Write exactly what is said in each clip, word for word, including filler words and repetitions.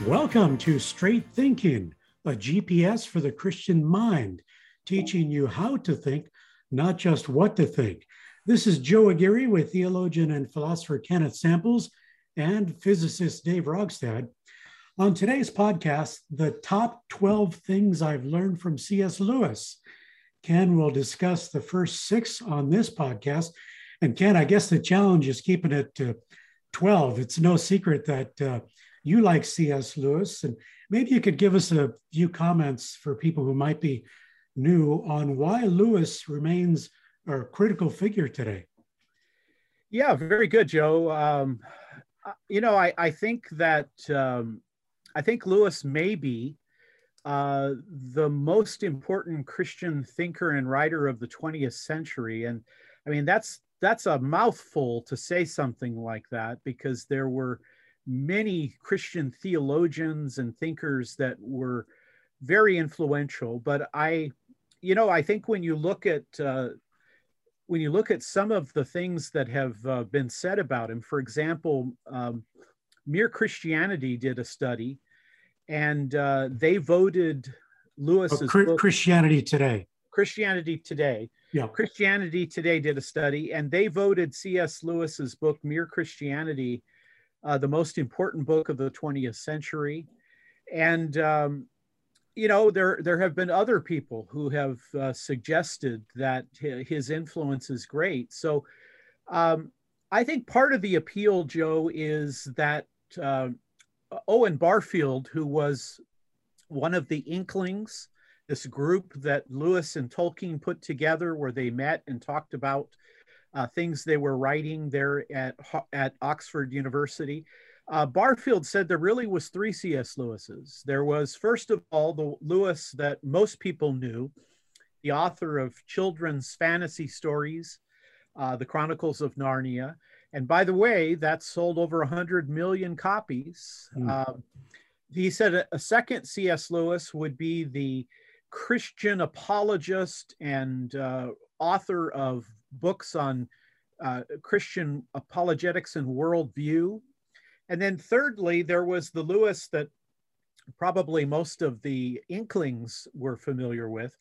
Welcome to Straight Thinking, a G P S for the Christian mind, teaching you how to think, not just what to think. This is Joe Aguirre with theologian and philosopher Kenneth Samples and physicist Dave Rogstad. On today's podcast, the top twelve things I've learned from C S Lewis. Ken will discuss the first six on this podcast. And Ken, I guess the challenge is keeping it to twelve. It's no secret that uh, you like C S Lewis, and maybe you could give us a few comments for people who might be new on why Lewis remains a critical figure today. Yeah, very good, Joe. Um, you know, I, I think that um, I think Lewis may be uh, the most important Christian thinker and writer of the twentieth century, and I mean that's that's a mouthful to say something like that, because there were many Christian theologians and thinkers that were very influential. But I, you know, I think when you look at uh, when you look at some of the things that have uh, been said about him, for example, um, Mere Christianity did a study, and uh, they voted Lewis's oh, book, Christianity Today. Christianity Today. Yeah. Christianity Today did a study, and they voted C S Lewis's book, Mere Christianity, uh, the most important book of the twentieth century. And um, you know, there there have been other people who have uh, suggested that his influence is great. So um, I think part of the appeal, Joe, is that uh, Owen Barfield, who was one of the Inklings, this group that Lewis and Tolkien put together, where they met and talked about uh, things they were writing there at, at Oxford University. Uh, Barfield said there really was three C S Lewises. There was, first of all, the Lewis that most people knew, the author of children's fantasy stories, uh, The Chronicles of Narnia. And by the way, that sold over one hundred million copies. Mm. Uh, he said a, a second C S Lewis would be the Christian apologist and uh, author of books on uh, Christian apologetics and worldview. And then thirdly, there was the Lewis that probably most of the Inklings were familiar with.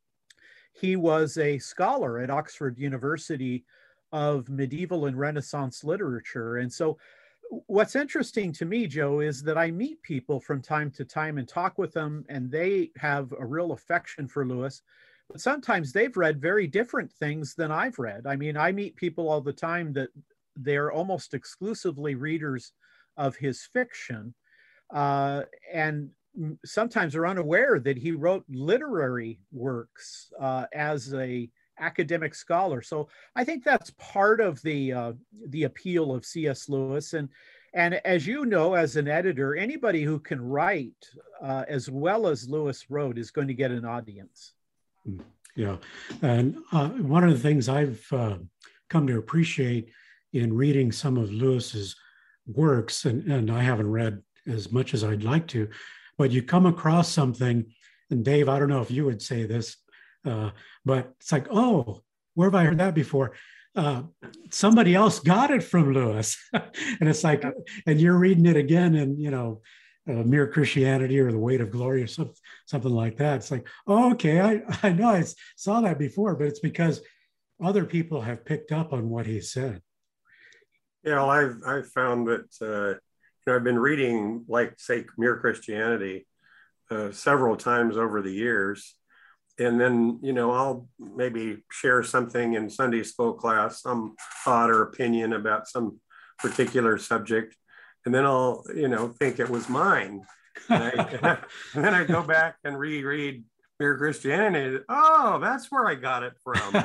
He was a scholar at Oxford University of medieval and Renaissance literature. And so what's interesting to me, Joe, is that I meet people from time to time and talk with them, and they have a real affection for Lewis. But sometimes they've read very different things than I've read. I mean, I meet people all the time that they're almost exclusively readers of his fiction, uh, and sometimes are unaware that he wrote literary works uh, as a academic scholar. So I think that's part of the uh, the appeal of C S Lewis. And and as you know, as an editor, anybody who can write uh, as well as Lewis wrote is going to get an audience. Yeah, and uh, one of the things I've uh, come to appreciate in reading some of Lewis's works, and, and I haven't read as much as I'd like to, but you come across something, and Dave, I don't know if you would say this, uh, but it's like, oh, where have I heard that before? Uh, somebody else got it from Lewis. And it's like, and you're reading it again and, you know, uh, Mere Christianity or The Weight of Glory or something, something like that. It's like, oh, okay, I, I know I saw that before, but it's because other people have picked up on what he said. Yeah, well, I've, I've found that, uh, you know, I've been reading, like, say, Mere Christianity uh, several times over the years. And then, you know, I'll maybe share something in Sunday school class, some thought or opinion about some particular subject. And then I'll, you know, think it was mine. And, I, and then I go back and reread Mere Christianity. Oh, that's where I got it from.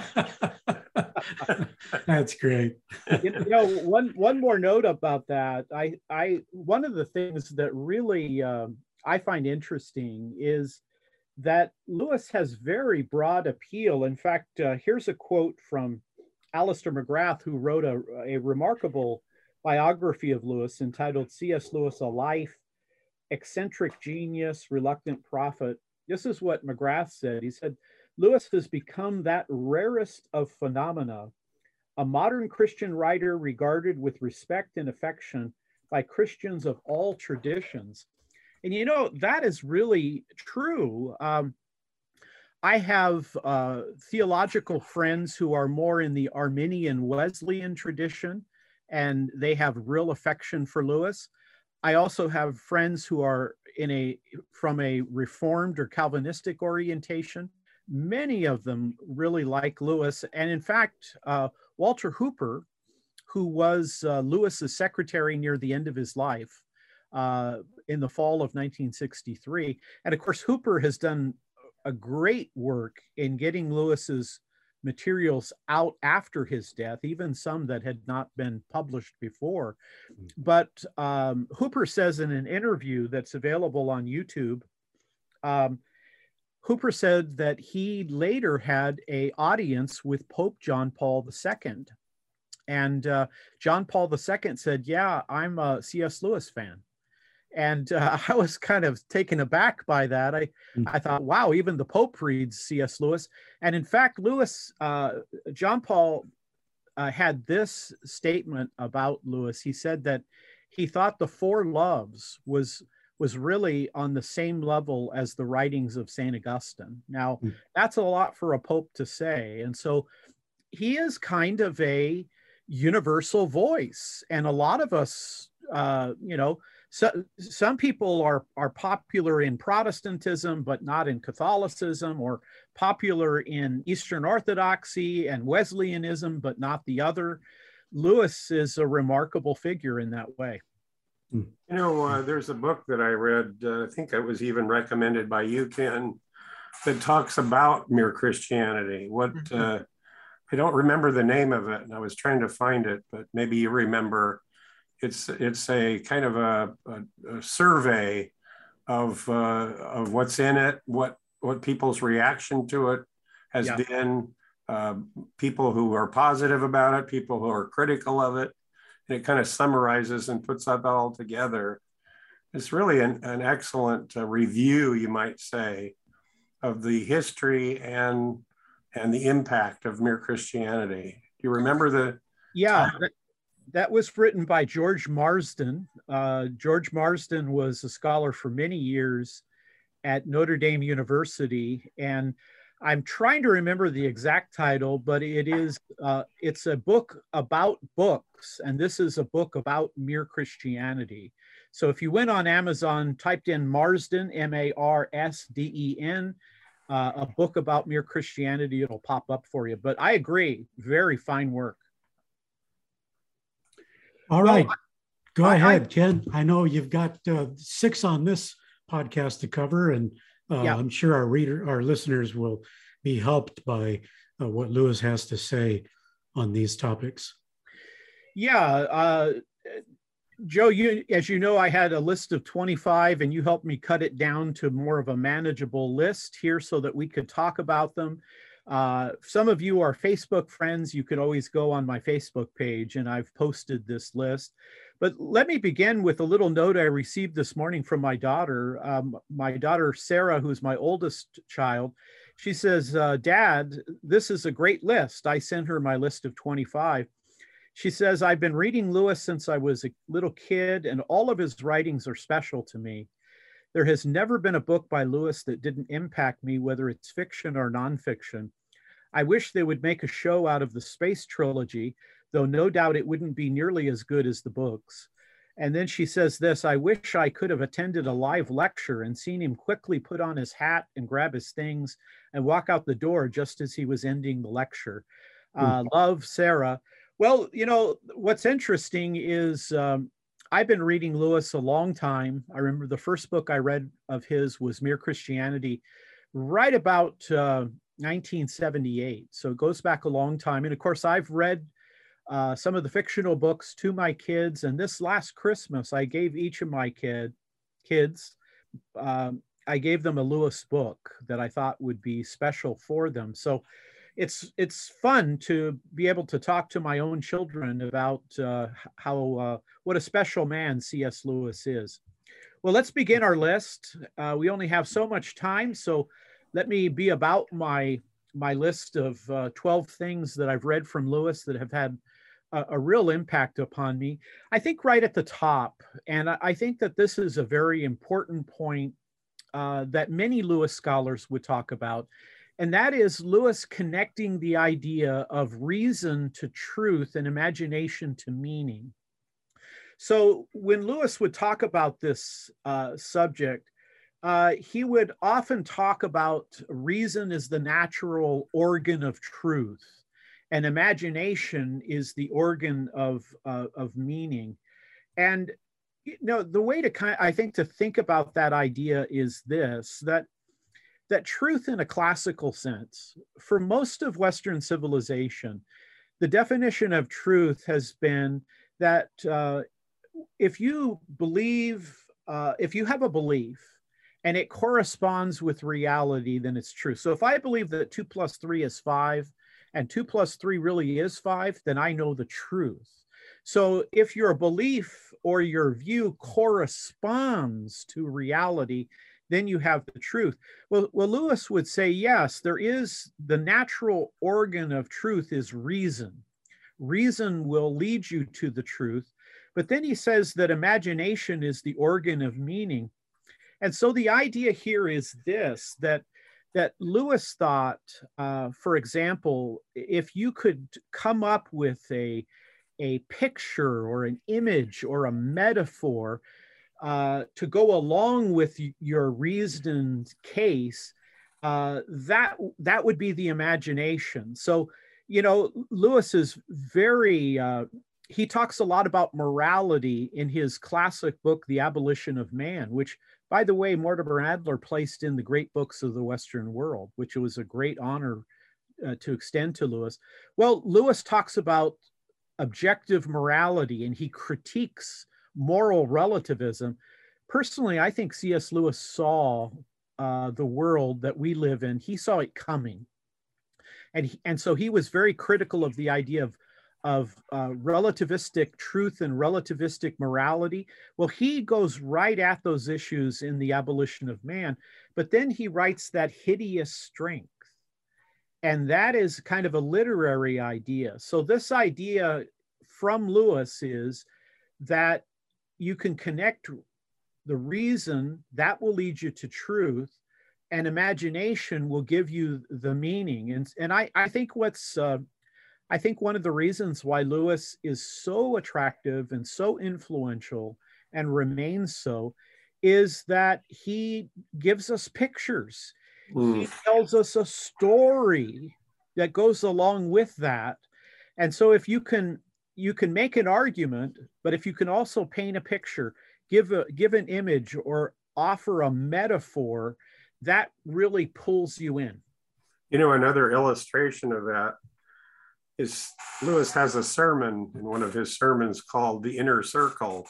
That's great. you know, one one more note about that. I I one of the things that really uh, I find interesting is that Lewis has very broad appeal. In fact, uh, here's a quote from Alister McGrath, who wrote a, a remarkable biography of Lewis entitled C S Lewis, A Life, Eccentric Genius, Reluctant Prophet. This is what McGrath said. He said, Lewis has become that rarest of phenomena, a modern Christian writer regarded with respect and affection by Christians of all traditions. And you know, that is really true. Um, I have uh, theological friends who are more in the Arminian Wesleyan tradition, and they have real affection for Lewis. I also have friends who are in a from a Reformed or Calvinistic orientation. Many of them really like Lewis. And in fact, uh, Walter Hooper, who was uh, Lewis's secretary near the end of his life uh, in the fall of nineteen sixty-three. And of course, Hooper has done a great work in getting Lewis's materials out after his death, even some that had not been published before. But um, Hooper says in an interview that's available on YouTube, um, Hooper said that he later had an audience with Pope John Paul the Second. And uh, John Paul the Second said, yeah, I'm a C S Lewis fan. And uh, I was kind of taken aback by that. I, mm. I thought, wow, even the Pope reads C S Lewis. And in fact, Lewis, uh, John Paul uh, had this statement about Lewis. He said that he thought the Four Loves was, was really on the same level as the writings of Saint Augustine. Now, mm. that's a lot for a Pope to say. And so he is kind of a universal voice. And a lot of us, uh, you know, So, some people are, are popular in Protestantism, but not in Catholicism, or popular in Eastern Orthodoxy and Wesleyanism, but not the other. Lewis is a remarkable figure in that way. You know, uh, there's a book that I read, uh, I think it was even recommended by you, Ken, that talks about Mere Christianity. What uh, I don't remember the name of it, and I was trying to find it, but maybe you remember. It's it's a kind of a, a, a survey of uh, of what's in it, what what people's reaction to it has yeah. been, uh, people who are positive about it, people who are critical of it, and it kind of summarizes and puts that all together. It's really an, an excellent uh, review, you might say, of the history and and the impact of Mere Christianity. Do you remember the? Yeah. Time? That was written by George Marsden. Uh, George Marsden was a scholar for many years at Notre Dame University. And I'm trying to remember the exact title, but it is, uh, it's a book about books. And this is a book about Mere Christianity. So if you went on Amazon, typed in Marsden, M A R S D E N, uh, a book about Mere Christianity, it'll pop up for you. But I agree, very fine work. All right, well, go I, ahead, I, Ken. I know you've got uh, six on this podcast to cover, and uh, yeah. I'm sure our reader, our listeners will be helped by uh, what Lewis has to say on these topics. Yeah, uh, Joe, you, as you know, I had a list of twenty-five, and you helped me cut it down to more of a manageable list here so that we could talk about them. Uh, some of you are Facebook friends. You could always go on my Facebook page, and I've posted this list. But let me begin with a little note I received this morning from my daughter. Um, my daughter, Sarah, who's my oldest child, she says, uh, Dad, this is a great list. I sent her my list of twenty-five. She says, I've been reading Lewis since I was a little kid, and all of his writings are special to me. There has never been a book by Lewis that didn't impact me, whether it's fiction or nonfiction. I wish they would make a show out of the Space Trilogy, though no doubt it wouldn't be nearly as good as the books. And then she says this, I wish I could have attended a live lecture and seen him quickly put on his hat and grab his things and walk out the door just as he was ending the lecture. Uh, mm. Love, Sarah. Well, you know, what's interesting is um, I've been reading Lewis a long time. I remember the first book I read of his was Mere Christianity, right about uh, nineteen seventy-eight. So it goes back a long time. And of course, I've read uh, some of the fictional books to my kids. And this last Christmas, I gave each of my kid kids, um, I gave them a Lewis book that I thought would be special for them. So it's it's fun to be able to talk to my own children about uh, how uh, what a special man C S Lewis is. Well, let's begin our list. Uh, we only have so much time, so let me be about my my list of uh, twelve things that I've read from Lewis that have had a, a real impact upon me. I think right at the top, and I, I think that this is a very important point uh, that many Lewis scholars would talk about, and that is Lewis connecting the idea of reason to truth and imagination to meaning. So when Lewis would talk about this uh, subject, uh, he would often talk about reason as the natural organ of truth, and imagination is the organ of, uh, of meaning. And you know, the way to kind of, I think, to think about that idea is this, that that truth in a classical sense, for most of Western civilization, the definition of truth has been that uh, if you believe, uh, if you have a belief and it corresponds with reality, then it's true. So if I believe that two plus three is five and two plus three really is five, then I know the truth. So if your belief or your view corresponds to reality, then you have the truth. Well, well, Lewis would say, yes, there is the natural organ of truth is reason. Reason will lead you to the truth. But then he says that imagination is the organ of meaning. And so the idea here is this, that, that Lewis thought, uh, for example, if you could come up with a, a picture or an image or a metaphor uh, to go along with your reasoned case, uh, that, that would be the imagination. So, you know, Lewis is very, uh, he talks a lot about morality in his classic book, The Abolition of Man, which, by the way, Mortimer Adler placed in the great books of the Western world, which was a great honor uh, to extend to Lewis. Well, Lewis talks about objective morality and he critiques moral relativism. Personally, I think C S Lewis saw uh, the world that we live in. He saw it coming. And, he, and so he was very critical of the idea of, of uh, relativistic truth and relativistic morality. Well, he goes right at those issues in The Abolition of Man, but then he writes that hideous strength. And that is kind of a literary idea. So this idea from Lewis is that you can connect the reason that will lead you to truth, and imagination will give you the meaning. And, and I, I think what's, uh, I think one of the reasons why Lewis is so attractive and so influential and remains so is that he gives us pictures. Mm. He tells us a story that goes along with that. And so if you can, you can make an argument, but if you can also paint a picture, give a, give an image or offer a metaphor, that really pulls you in. You know, another illustration of that is Lewis has a sermon in one of his sermons called The Inner Circle.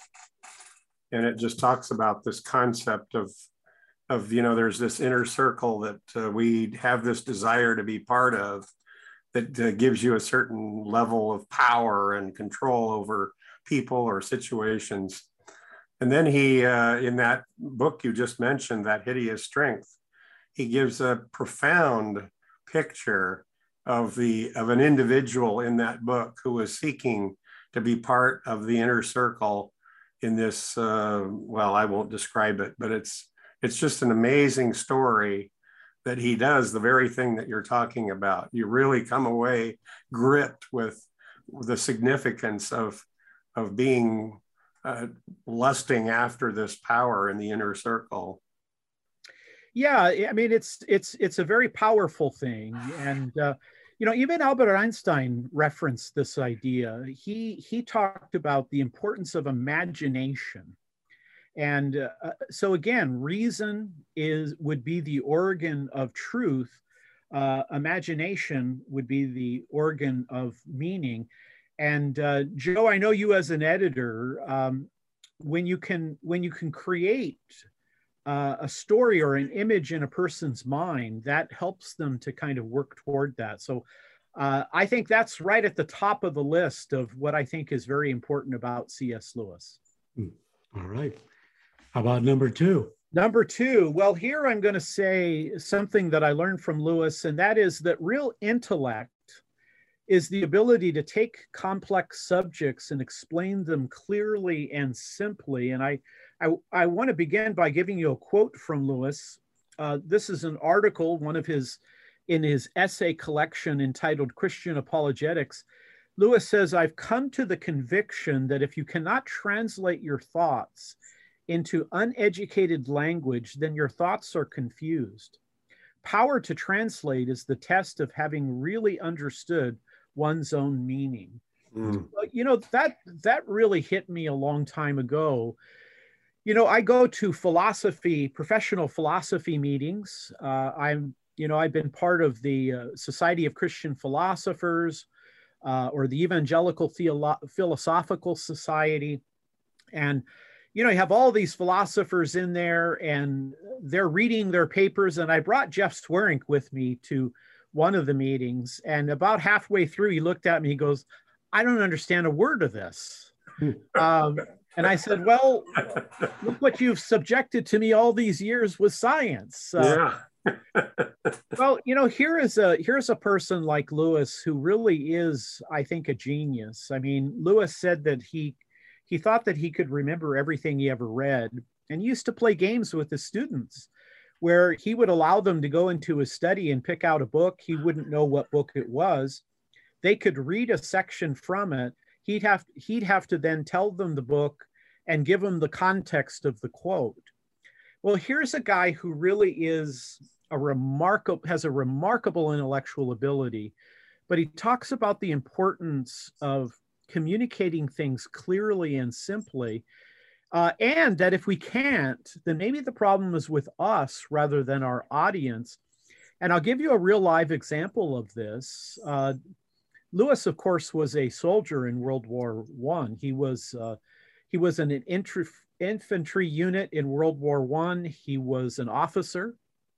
And it just talks about this concept of, of you know, there's this inner circle that uh, we have this desire to be part of that uh, gives you a certain level of power and control over people or situations. And then he, uh, in that book you just mentioned, That Hideous Strength, he gives a profound picture of the of an individual in that book who was seeking to be part of the inner circle in this, uh, well, I won't describe it, but it's it's just an amazing story that he does the very thing that you're talking about. You really come away gripped with the significance of, of being uh, lusting after this power in the inner circle. Yeah, I mean, it's it's it's a very powerful thing, and uh, you know, even Albert Einstein referenced this idea. He he talked about the importance of imagination, and uh, so again, reason is would be the organ of truth. Uh, imagination would be the organ of meaning. And uh, Joe, I know you as an editor, um, when you can when you can create Uh, a story or an image in a person's mind, that helps them to kind of work toward that. So uh, I think that's right at the top of the list of what I think is very important about C S Lewis. All right. How about number two? Number two, well, here I'm going to say something that I learned from Lewis, and that is that real intellect is the ability to take complex subjects and explain them clearly and simply. And I, I, I want to begin by giving you a quote from Lewis. Uh, this is an article, one of his, in his essay collection entitled Christian Apologetics. Lewis says, "I've come to the conviction that if you cannot translate your thoughts into uneducated language, then your thoughts are confused. Power to translate is the test of having really understood one's own meaning." Mm. You know, that that really hit me a long time ago. You know, I go to philosophy, professional philosophy meetings. Uh, I'm, you know, I've been part of the uh, Society of Christian Philosophers uh, or the Evangelical Theolo- Philosophical Society. And, you know, you have all these philosophers in there and they're reading their papers. And I brought Jeff Swearink with me to one of the meetings. And about halfway through, he looked at me, he goes, "I don't understand a word of this." um, and I said, "Well, look what you've subjected to me all these years with science." Uh, yeah. Well, you know, here is a here's a person like Lewis who really is, I think, a genius. I mean, Lewis said that he he thought that he could remember everything he ever read, and he used to play games with his students where he would allow them to go into his study and pick out a book. He wouldn't know what book it was. They could read a section from it. He'd have, he'd have to then tell them the book and give them the context of the quote. Well, here's a guy who really is a remarkable, has a remarkable intellectual ability, but he talks about the importance of communicating things clearly and simply. Uh, and that if we can't, then maybe the problem is with us rather than our audience. And I'll give you a real live example of this. Uh, Lewis, of course, was a soldier in World War One. He was uh, he was in an infantry infantry unit in World War One. He was an officer.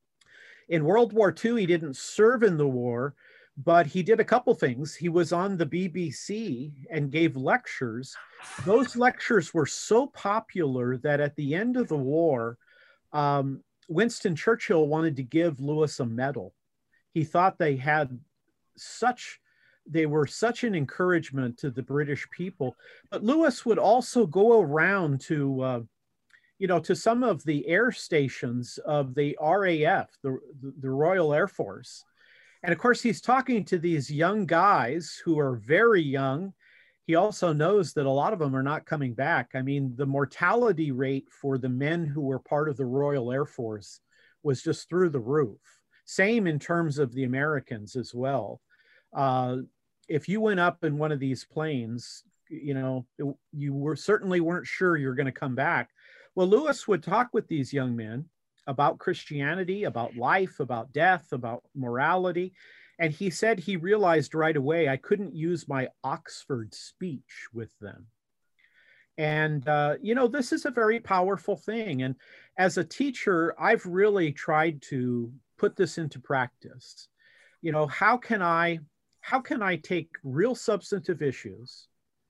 In World War Two, he didn't serve in the war, but he did a couple things. He was on the B B C and gave lectures. Those lectures were so popular that at the end of the war, um, Winston Churchill wanted to give Lewis a medal. He thought they had such, they were such an encouragement to the British people. But Lewis would also go around to, uh, you know, to some of the air stations of the R A F, the, the Royal Air Force. And of course, he's talking to these young guys who are very young. He also knows that a lot of them are not coming back. I mean, the mortality rate for the men who were part of the Royal Air Force was just through the roof. Same in terms of the Americans as well. Uh, if you went up in one of these planes, you know, it, you were certainly weren't sure you're going to come back. Well, Lewis would talk with these young men about Christianity, about life, about death, about morality. And he said he realized right away, I couldn't use my Oxford speech with them. And, uh, you know, this is a very powerful thing. And as a teacher, I've really tried to put this into practice. You know, how can I, how can I take real substantive issues,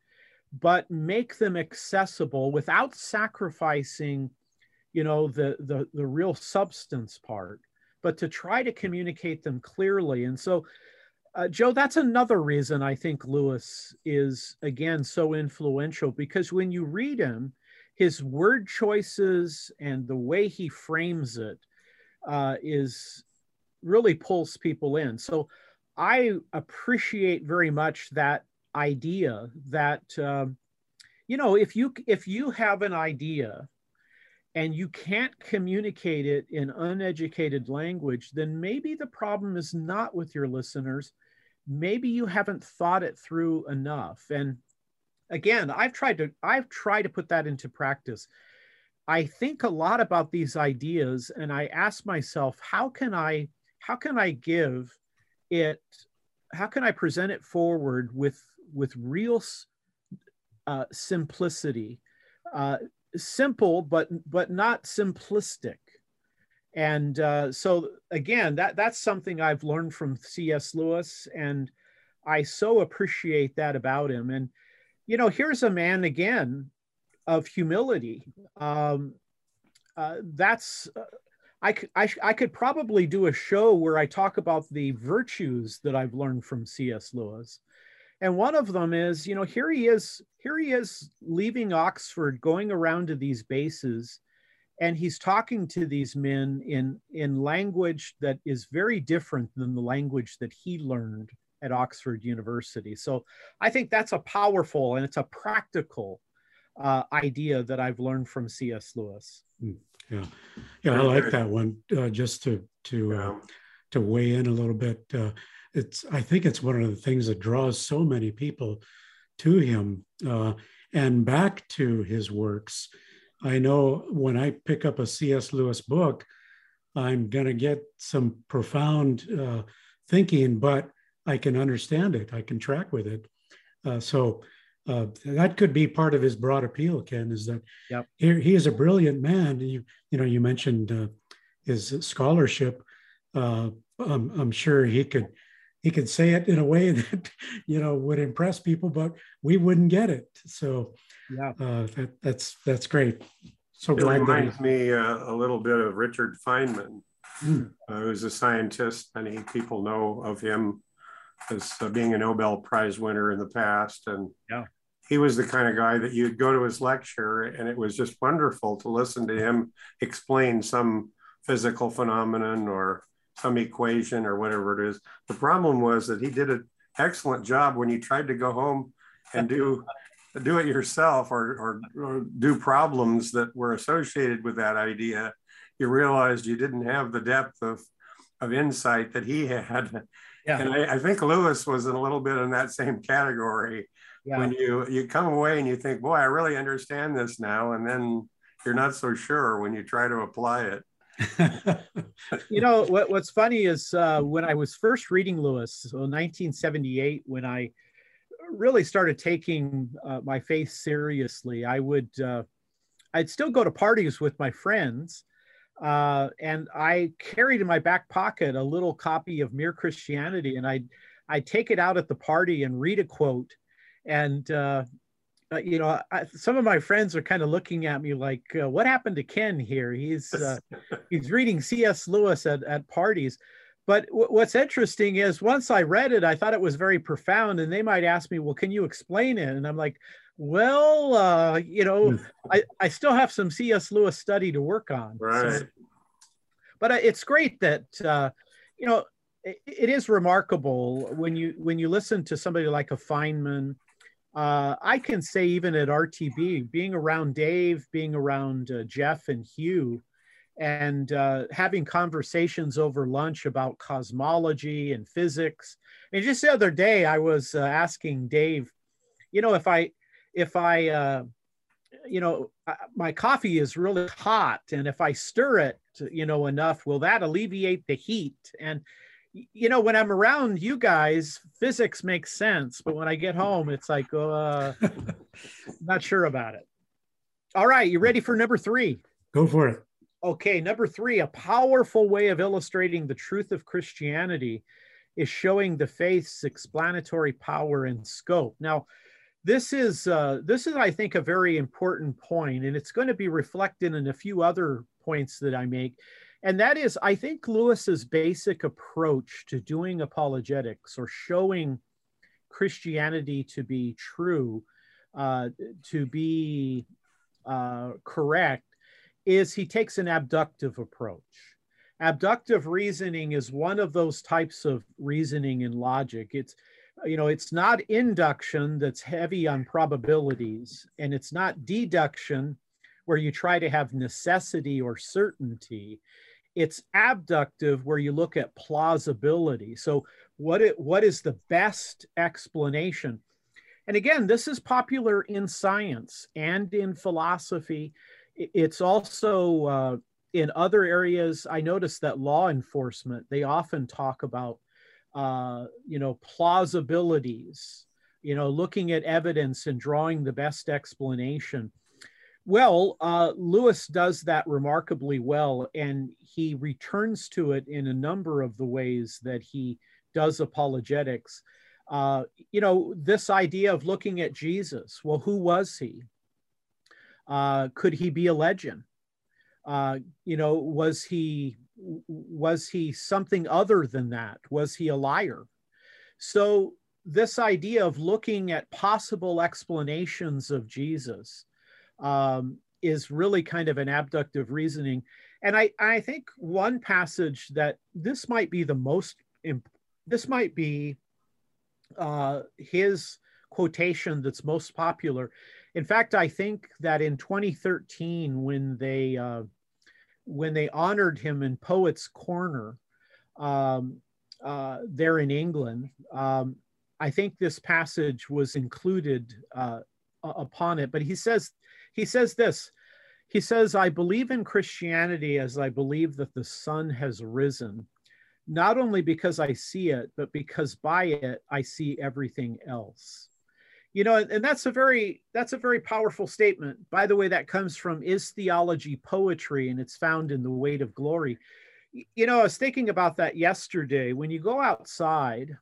but make them accessible without sacrificing, you know, the, the, the real substance part, but to try to communicate them clearly. And so, uh, Joe, that's another reason I think Lewis is, again, so influential, because when you read him, his word choices and the way he frames it uh, is really pulls people in. So I appreciate very much that idea that, um, you know, if you, if you have an idea and you can't communicate it in uneducated language, then maybe the problem is not with your listeners. Maybe you haven't thought it through enough. And again, I've tried to, I've tried to put that into practice. I think a lot about these ideas and I ask myself, how can I, how can I give it, how can I present it forward with, with real uh, simplicity, uh, simple, but but not simplistic. And uh, so again, that that's something I've learned from C S Lewis, and I so appreciate that about him. And you know, here's a man again of humility. Um, uh, that's uh, I, I I could probably do a show where I talk about the virtues that I've learned from C S Lewis. And one of them is, you know, here he is, here he is leaving Oxford, going around to these bases, and he's talking to these men in, in language that is very different than the language that he learned at Oxford University. So I think that's a powerful and it's a practical uh, idea that I've learned from C S Lewis. Yeah, yeah, I like that one. Uh, just to to uh, to weigh in a little bit, uh, it's I think it's one of the things that draws so many people to him uh, and back to his works. I know when I pick up a C S Lewis book, I'm going to get some profound uh, thinking, but I can understand it. I can track with it. Uh, so uh, that could be part of his broad appeal, Ken, is that yep. he, he is a brilliant man. You, you know, you mentioned uh, his scholarship. Uh, I'm, I'm sure he could he could say it in a way that, you know, would impress people, but we wouldn't get it. So yeah, uh, that, that's that's great. So it glad reminds that me uh, a little bit of Richard Feynman, mm. uh, who's a scientist. Many people know of him as uh, being a Nobel Prize winner in the past. And yeah. he was the kind of guy that you'd go to his lecture and it was just wonderful to listen to him explain some physical phenomenon or some equation or whatever it is. The problem was that he did an excellent job when you tried to go home and do do it yourself or, or, or do problems that were associated with that idea. You realized you didn't have the depth of, of insight that he had. Yeah. And I, I think Lewis was in a little bit in that same category. Yeah. When you, you come away and you think, boy, I really understand this now. And then you're not so sure when you try to apply it. You know, what, what's funny is uh, when I was first reading Lewis, so nineteen seventy-eight, when I really started taking uh, my faith seriously, I would, uh, I'd still go to parties with my friends. Uh, and I carried in my back pocket a little copy of Mere Christianity, and I'd, I'd take it out at the party and read a quote. And, uh, uh, you know, I, some of my friends are kind of looking at me like, uh, what happened to Ken here? He's, uh, he's reading C S Lewis at, at parties. But w- what's interesting is once I read it, I thought it was very profound, and they might ask me, well, can you explain it? And I'm like, well, uh, you know, I, I still have some C S Lewis study to work on. Right. So, but it's great that, uh, you know, it, it is remarkable when you when you listen to somebody like a Feynman. Uh, I can say even at R T B, being around Dave, being around uh, Jeff and Hugh, and uh, having conversations over lunch about cosmology and physics. And just the other day, I was uh, asking Dave, you know, if I, if I, uh, you know, my coffee is really hot, and if I stir it, you know, enough, will that alleviate the heat? And, you know, when I'm around you guys, physics makes sense, but when I get home, it's like, uh, not sure about it. All right, you ready for number three? Go for it. Okay, number three, a powerful way of illustrating the truth of Christianity is showing the faith's explanatory power and scope. Now, this is, uh, this is, I think, a very important point, and it's going to be reflected in a few other points that I make. And that is, I think Lewis's basic approach to doing apologetics or showing Christianity to be true, uh, to be uh, correct, is he takes an abductive approach. Abductive reasoning is one of those types of reasoning in logic. It's, you know, it's not induction that's heavy on probabilities, and it's not deduction where you try to have necessity or certainty. It's abductive where you look at plausibility. So what, it, what is the best explanation? And again, this is popular in science and in philosophy. It's also uh, in other areas. I noticed that law enforcement, they often talk about, uh, you know, plausibilities, you know, looking at evidence and drawing the best explanation. Well, uh, Lewis does that remarkably well, and he returns to it in a number of the ways that he does apologetics. Uh, you know, this idea of looking at Jesus. Well, who was he? Uh, could he be a legend? Uh, you know, was he was he something other than that? Was he a liar? So this idea of looking at possible explanations of Jesus um, is really kind of an abductive reasoning. And I, I think one passage that this might be the most, this might be uh, his quotation that's most popular. In fact, I think that in twenty thirteen, when they uh, when they honored him in Poets' Corner um, uh, there in England, um, I think this passage was included uh, upon it. But he says he says this. He says, "I believe in Christianity as I believe that the sun has risen, not only because I see it, but because by it I see everything else." You know, and that's a very that's a very powerful statement. By the way, that comes from Is Theology Poetry, and it's found in The Weight of Glory. You know, I was thinking about that yesterday. When you go outside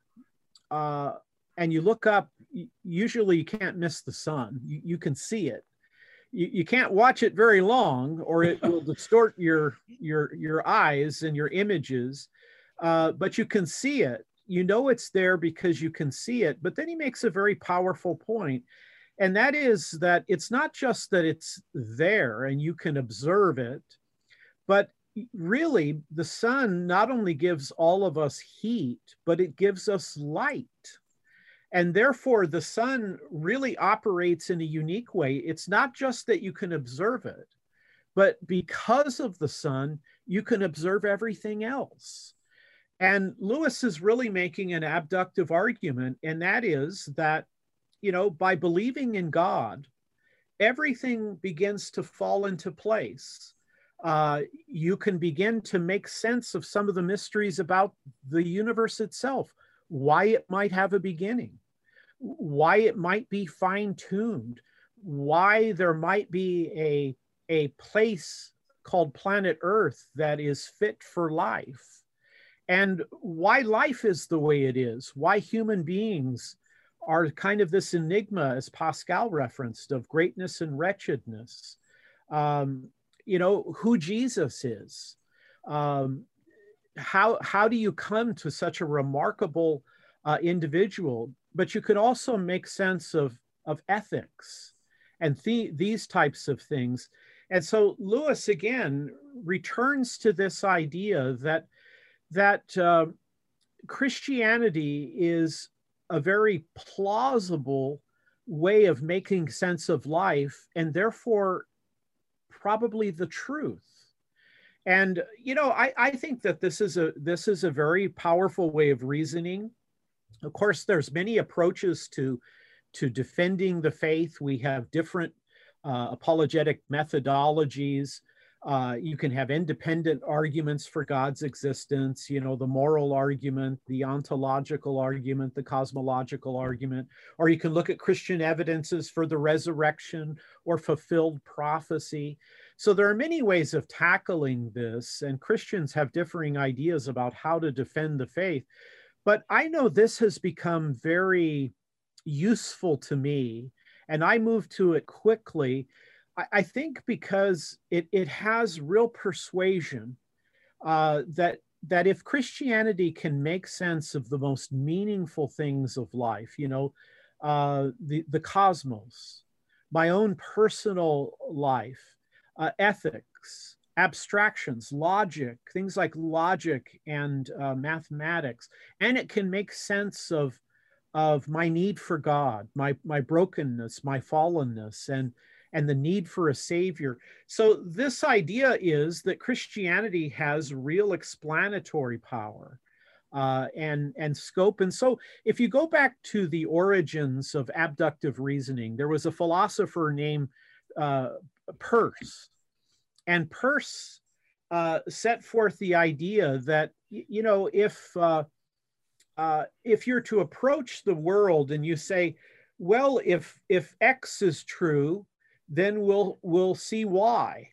uh, and you look up, usually you can't miss the sun. You, you can see it. You, you can't watch it very long, or it will distort your your your eyes and your images. Uh, but you can see it. You know it's there because you can see it. But then he makes a very powerful point, and that is that it's not just that it's there and you can observe it, but really the sun not only gives all of us heat, but it gives us light. And therefore the sun really operates in a unique way. It's not just that you can observe it, but because of the sun, you can observe everything else. And Lewis is really making an abductive argument, and that is that, you know, by believing in God, everything begins to fall into place. Uh, you can begin to make sense of some of the mysteries about the universe itself, why it might have a beginning, why it might be fine-tuned, why there might be a, a place called planet Earth that is fit for life. And why life is the way it is, why human beings are kind of this enigma, as Pascal referenced, of greatness and wretchedness. Um, you know, who Jesus is. Um, how, how do you come to such a remarkable uh, individual? But you could also make sense of, of ethics and the, these types of things. And so Lewis, again, returns to this idea that that uh, Christianity is a very plausible way of making sense of life, and therefore probably the truth. And, you know, I, I think that this is a this is a very powerful way of reasoning. Of course, there's many approaches to, to defending the faith. We have different uh, apologetic methodologies. Uh, you can have independent arguments for God's existence, you know, the moral argument, the ontological argument, the cosmological argument, or you can look at Christian evidences for the resurrection or fulfilled prophecy. So there are many ways of tackling this, and Christians have differing ideas about how to defend the faith. But I know this has become very useful to me, and I move to it quickly. I think because it, it has real persuasion uh, that, that if Christianity can make sense of the most meaningful things of life, you know, uh, the, the cosmos, my own personal life, uh, ethics, abstractions, logic, things like logic and uh, mathematics, and it can make sense of, of my need for God, my, my brokenness, my fallenness, and and the need for a savior. So this idea is that Christianity has real explanatory power uh, and, and scope. And so if you go back to the origins of abductive reasoning, there was a philosopher named uh, Peirce. And Peirce uh, set forth the idea that, you know, if, uh, uh, if you're to approach the world and you say, well, if, if X is true, then we'll we'll see why.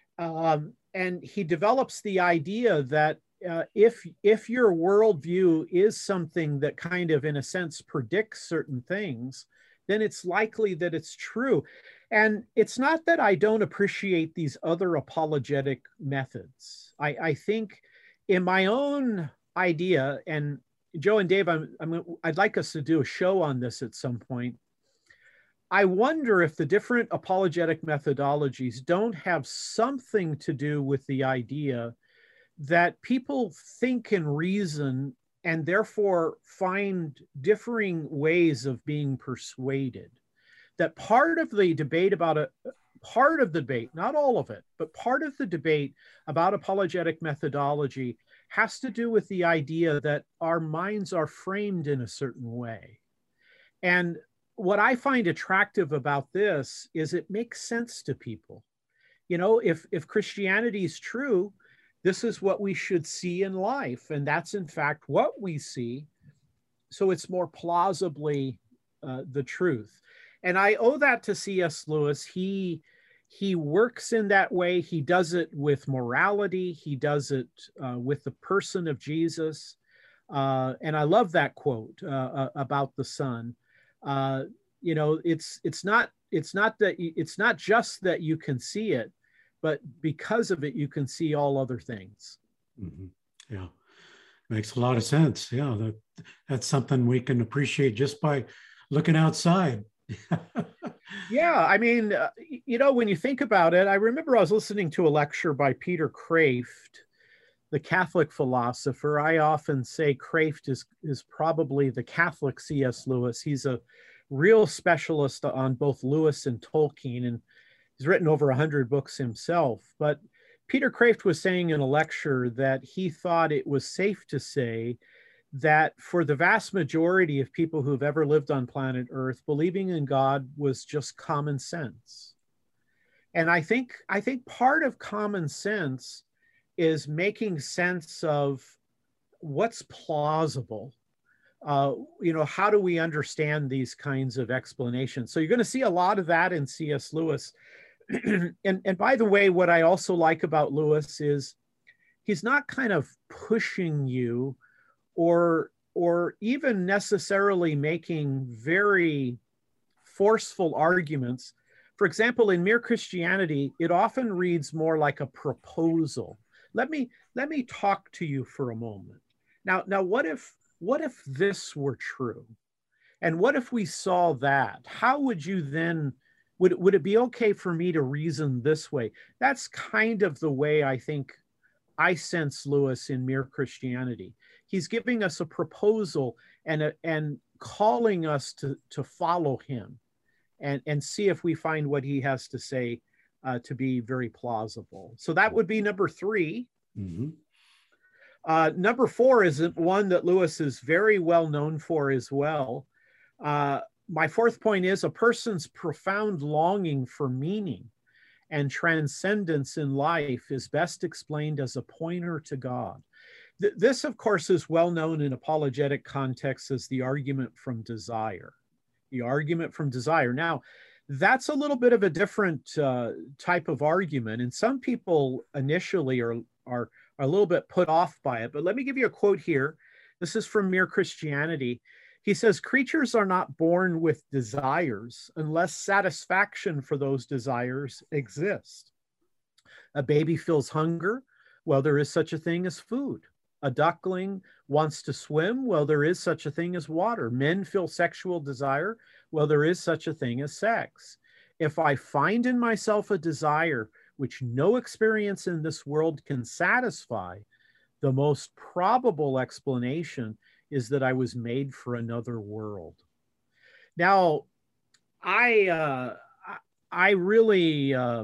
Um, and he develops the idea that uh, if if your worldview is something that kind of, in a sense, predicts certain things, then it's likely that it's true. And it's not that I don't appreciate these other apologetic methods. I, I think in my own idea, and Joe and Dave, I'm, I'm, I'd like us to do a show on this at some point. I wonder if the different apologetic methodologies don't have something to do with the idea that people think and reason and therefore find differing ways of being persuaded. That part of the debate about a part of the debate, not all of it, but part of the debate about apologetic methodology has to do with the idea that our minds are framed in a certain way. And what I find attractive about this is it makes sense to people. You know, if, if Christianity is true, this is what we should see in life. And that's in fact what we see. So it's more plausibly uh, the truth. And I owe that to C S Lewis. He, he works in that way. He does it with morality. He does it uh, with the person of Jesus. Uh, and I love that quote uh, about the Son. Uh, you know, it's, it's not, it's not that, it's not just that you can see it, but because of it, you can see all other things. Mm-hmm. Yeah, makes a lot of sense. Yeah, that, that's something we can appreciate just by looking outside. Yeah, I mean, uh, you know, when you think about it, I remember I was listening to a lecture by Peter Kreeft, the Catholic philosopher. I often say Kreeft is, is probably the Catholic C S Lewis. He's a real specialist on both Lewis and Tolkien, and he's written over one hundred books himself. But Peter Kreeft was saying in a lecture that he thought it was safe to say that for the vast majority of people who've ever lived on planet Earth, believing in God was just common sense. And I think, I think part of common sense is making sense of what's plausible. Uh, you know, how do we understand these kinds of explanations? So you're going to see a lot of that in C S Lewis. and, and by the way, what I also like about Lewis is he's not kind of pushing you or, or even necessarily making very forceful arguments. For example, in Mere Christianity, it often reads more like a proposal. Let me, let me talk to you for a moment. Now, now what if, what if this were true? And what if we saw that? How would you then, would, would it be okay for me to reason this way? That's kind of the way I think I sense Lewis in Mere Christianity. He's giving us a proposal and, a, and calling us to, to follow him and, and see if we find what he has to say uh, to be very plausible. So that would be number three. Mm-hmm. Uh, number four is one that Lewis is very well known for as well. Uh, my fourth point is a person's profound longing for meaning and transcendence in life is best explained as a pointer to God. Th- this, of course, is well known in apologetic contexts as the argument from desire. The argument from desire. Now, that's a little bit of a different uh, type of argument, and some people initially are, are, are a little bit put off by it. But let me give you a quote here. This is from Mere Christianity. He says, creatures are not born with desires unless satisfaction for those desires exists. A baby feels hunger. Well, there is such a thing as food. A duckling wants to swim. Well, there is such a thing as water. Men feel sexual desire. Well, there is such a thing as sex. If I find in myself a desire which no experience in this world can satisfy, the most probable explanation is that I was made for another world. Now, I uh, I really uh,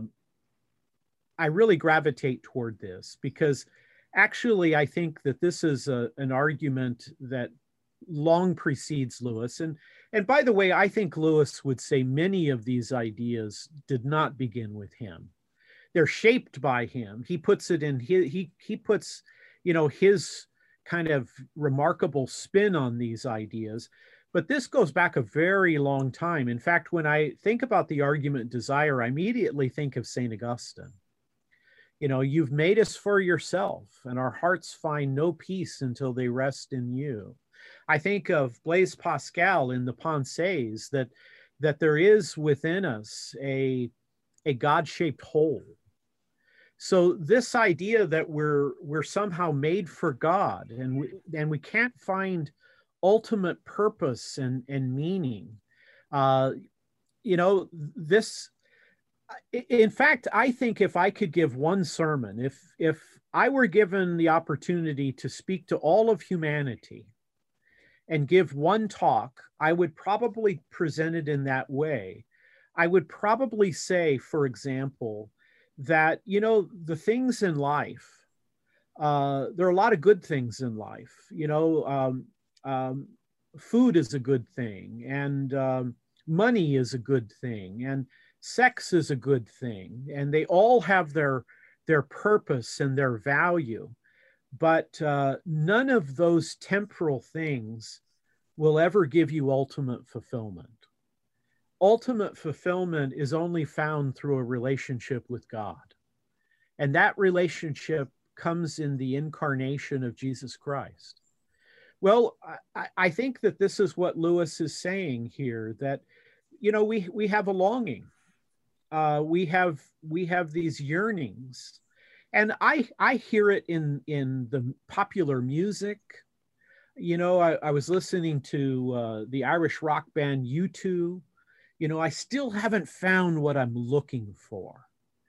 I really gravitate toward this because actually I think that this is a, an argument that long precedes Lewis. And and by the way, I think Lewis would say many of these ideas did not begin with him. They're shaped by him. He puts it in he he he puts, you know, his kind of remarkable spin on these ideas. But this goes back a very long time. In fact, when I think about the argument desire, I immediately think of Saint Augustine. You know, you've made us for yourself, and our hearts find no peace until they rest in you. I think of Blaise Pascal in the Pensées, that, that there is within us a, a God-shaped hole. So this idea that we're we're somehow made for God, and we, and we can't find ultimate purpose and, and meaning, uh, you know, this, in fact, I think if I could give one sermon, if if I were given the opportunity to speak to all of humanity and give one talk, I would probably present it in that way. I would probably say, for example, that, you know, the things in life, uh, there are a lot of good things in life. You know, um, um, food is a good thing, and um, money is a good thing, and sex is a good thing, and they all have their their purpose and their value. But uh, none of those temporal things will ever give you ultimate fulfillment. Ultimate fulfillment is only found through a relationship with God. And that relationship comes in the incarnation of Jesus Christ. Well, I, I think that this is what Lewis is saying here, that, you know, we, we have a longing. Uh, we have we have these yearnings. And I, I hear it in, in the popular music. You know, I, I was listening to uh, the Irish rock band U two. You know, I still haven't found what I'm looking for.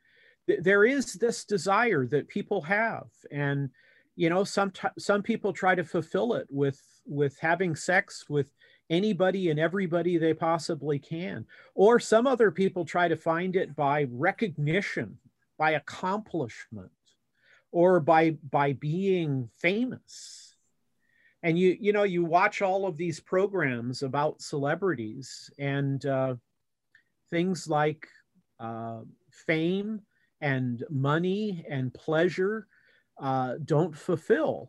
There is this desire that people have. And, you know, some, some people try to fulfill it with, with having sex with anybody and everybody they possibly can. Or some other people try to find it by recognition, by accomplishment, or by, by being famous. And you, you know, you watch all of these programs about celebrities, and uh, things like uh, fame and money and pleasure uh, don't fulfill.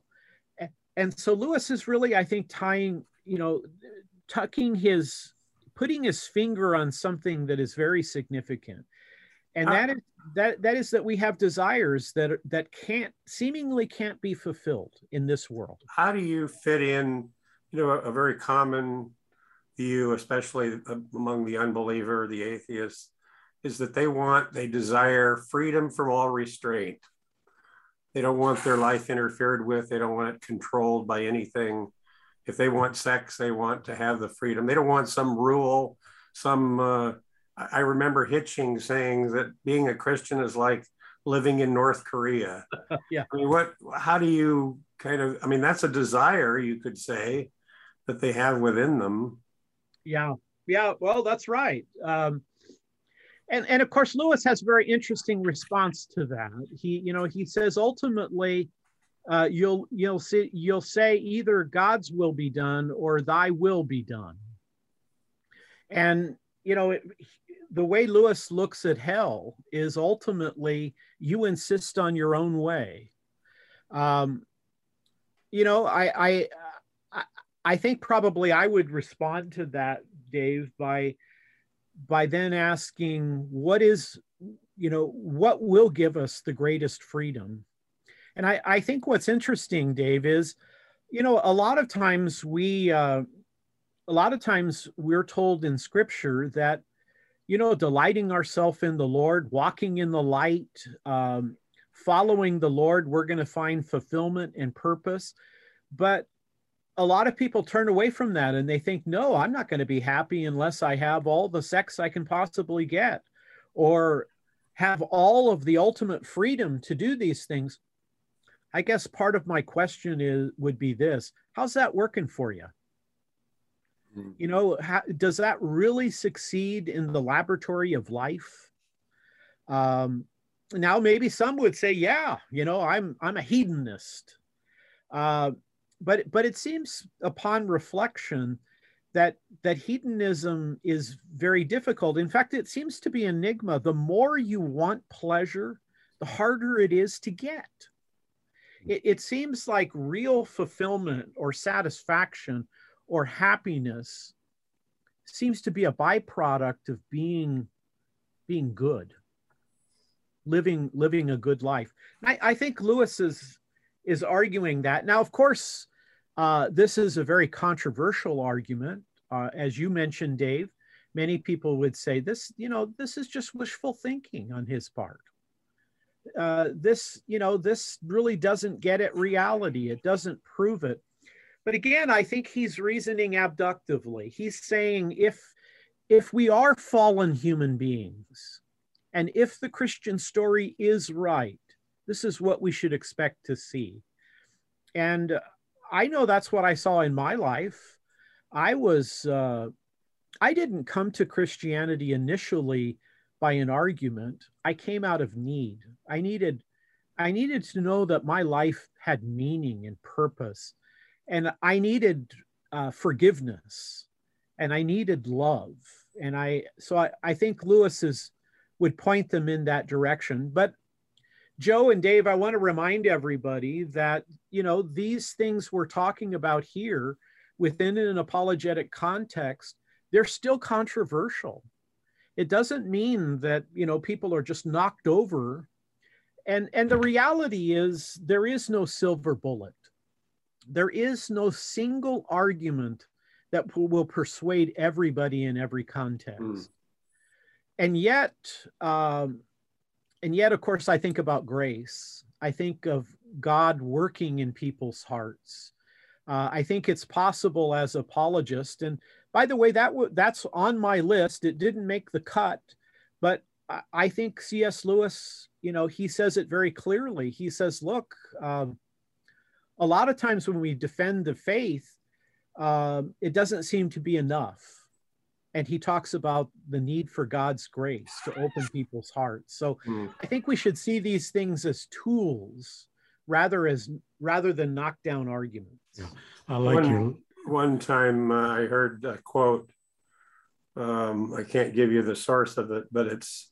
And so Lewis is really, I think, tying, you know, tucking his, putting his finger on something that is very significant. And that is that that is that we have desires that that can't seemingly can't be fulfilled in this world. How do you fit in, you know, a, a very common view, especially among the unbeliever, the atheist, is that they want, they desire freedom from all restraint. They don't want their life interfered with. They don't want it controlled by anything. If they want sex, they want to have the freedom. They don't want some rule, some, uh, I remember Hitching saying that being a Christian is like living in North Korea. Yeah. I mean, what, how do you kind of, I mean, that's a desire, you could say, that they have within them. Yeah. Yeah. Well, that's right. Um, and, and of course, Lewis has a very interesting response to that. He, you know, he says, ultimately, uh, you'll, you'll see, you'll say either God's will be done or thy will be done. And, you know, it, the way Lewis looks at hell is ultimately you insist on your own way. Um, you know, I, I, I, I think probably I would respond to that, Dave, by, by then asking, what is, you know, what will give us the greatest freedom? And I, I think what's interesting, Dave, is, you know, a lot of times we, uh, a lot of times we're told in Scripture that, you know, delighting ourselves in the Lord, walking in the light, um, following the Lord, we're going to find fulfillment and purpose. But a lot of people turn away from that and they think, no, I'm not going to be happy unless I have all the sex I can possibly get, or have all of the ultimate freedom to do these things. I guess part of my question is, would be this: how's that working for you? You know, how, does that really succeed in the laboratory of life? Um, now, maybe some would say, yeah, you know, I'm I'm a hedonist. Uh, but but it seems upon reflection that that hedonism is very difficult. In fact, it seems to be an enigma. The more you want pleasure, the harder it is to get. It, it seems like real fulfillment or satisfaction or happiness seems to be a byproduct of being, being good, living, living a good life. I, I think Lewis is, is arguing that. Now, of course, uh, this is a very controversial argument. Uh, as you mentioned, Dave, many people would say this, you know, this is just wishful thinking on his part. uh, this, you know, this really doesn't get at reality. It doesn't prove it. But again, I think he's reasoning abductively. He's saying if, if we are fallen human beings, and if the Christian story is right, this is what we should expect to see. And I know that's what I saw in my life. I was, uh, I didn't come to Christianity initially by an argument. I came out of need. I needed, I needed to know that my life had meaning and purpose. And I needed uh, forgiveness, and I needed love. And I, so I, I think Lewis is, would point them in that direction. But Joe and Dave, I want to remind everybody that, you know, these things we're talking about here within an apologetic context, they're still controversial. It doesn't mean that, you know, people are just knocked over. And, and the reality is there is no silver bullet. There is no single argument that will persuade everybody in every context. Mm. And yet, um, and yet, of course, I think about grace. I think of God working in people's hearts. Uh, I think it's possible as apologist. And by the way, that w- that's on my list. It didn't make the cut, but I, I think C S Lewis, you know, he says it very clearly. He says, look, um, a lot of times when we defend the faith, um, it doesn't seem to be enough. And he talks about the need for God's grace to open people's hearts. So mm. I think we should see these things as tools rather as rather than knockdown arguments. Yeah. I like one, your... one time uh, I heard a quote. Um, I can't give you the source of it, but it's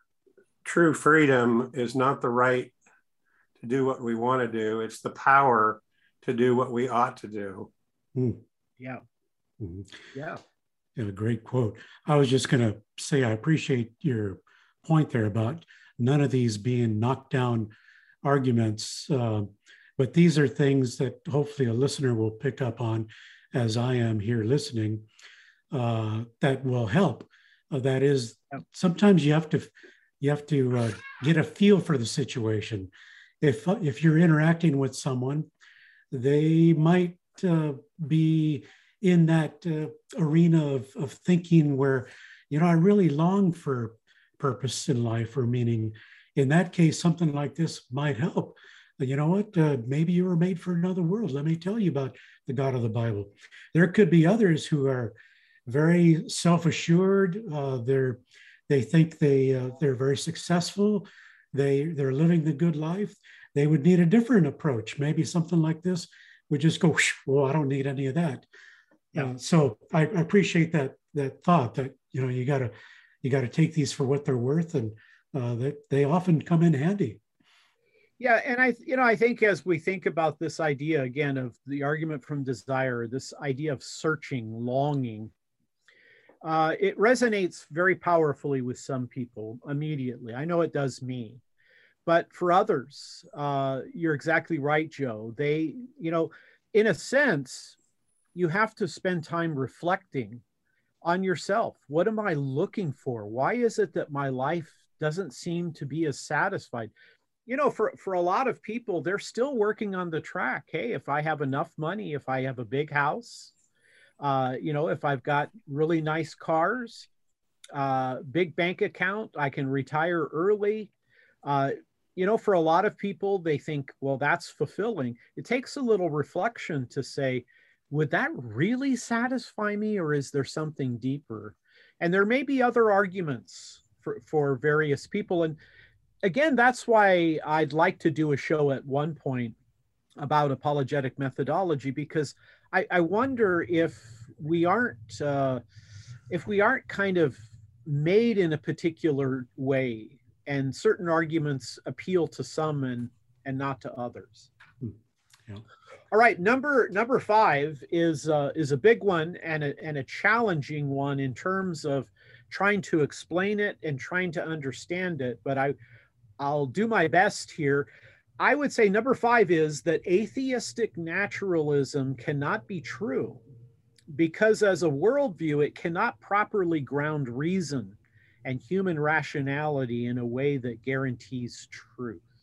true freedom is not the right to do what we want to do. It's the power to do what we ought to do. Mm. Yeah. Mm-hmm. Yeah. Yeah, great quote. I was just going to say, I appreciate your point there about none of these being knockdown arguments, uh, but these are things that hopefully a listener will pick up on as I am here listening, uh, that will help. Uh, that is, sometimes you have to, you have to uh, get a feel for the situation. If, if you're interacting with someone, they might uh, be in that uh, arena of, of thinking where, you know, I really long for purpose in life or meaning. In that case, something like this might help. You know what? Uh, maybe you were made for another world. Let me tell you about the God of the Bible. There could be others who are very self-assured. Uh, they're, they think they, uh, they're very successful. They, they're living the good life. They would need a different approach. Maybe something like this would just go, well, I don't need any of that. Yeah. Uh, so I, I appreciate that that thought that, you know, you gotta you gotta take these for what they're worth, and uh, that they often come in handy. Yeah, and I, you know, I think as we think about this idea again of the argument from desire, this idea of searching, longing, uh, it resonates very powerfully with some people immediately. I know it does me, but for others, uh, you're exactly right, Joe. They, you know, in a sense, you have to spend time reflecting on yourself. What am I looking for? Why is it that my life doesn't seem to be as satisfied? You know, for, for a lot of people, they're still working on the track. Hey, if I have enough money, if I have a big house, uh, you know, if I've got really nice cars, uh, big bank account, I can retire early. Uh, you know, for a lot of people, they think, well, that's fulfilling. It takes a little reflection to say, would that really satisfy me, or is there something deeper? And there may be other arguments for, for various people. And again, that's why I'd like to do a show at one point about apologetic methodology, because I, I wonder if we aren't, uh, if we aren't kind of made in a particular way, and certain arguments appeal to some and, and not to others. Yeah. All right, number number five is uh, is a big one and a, and a challenging one in terms of trying to explain it and trying to understand it. But I, I'll do my best here. I would say number five is that atheistic naturalism cannot be true, because as a worldview, it cannot properly ground reason and human rationality in a way that guarantees truth.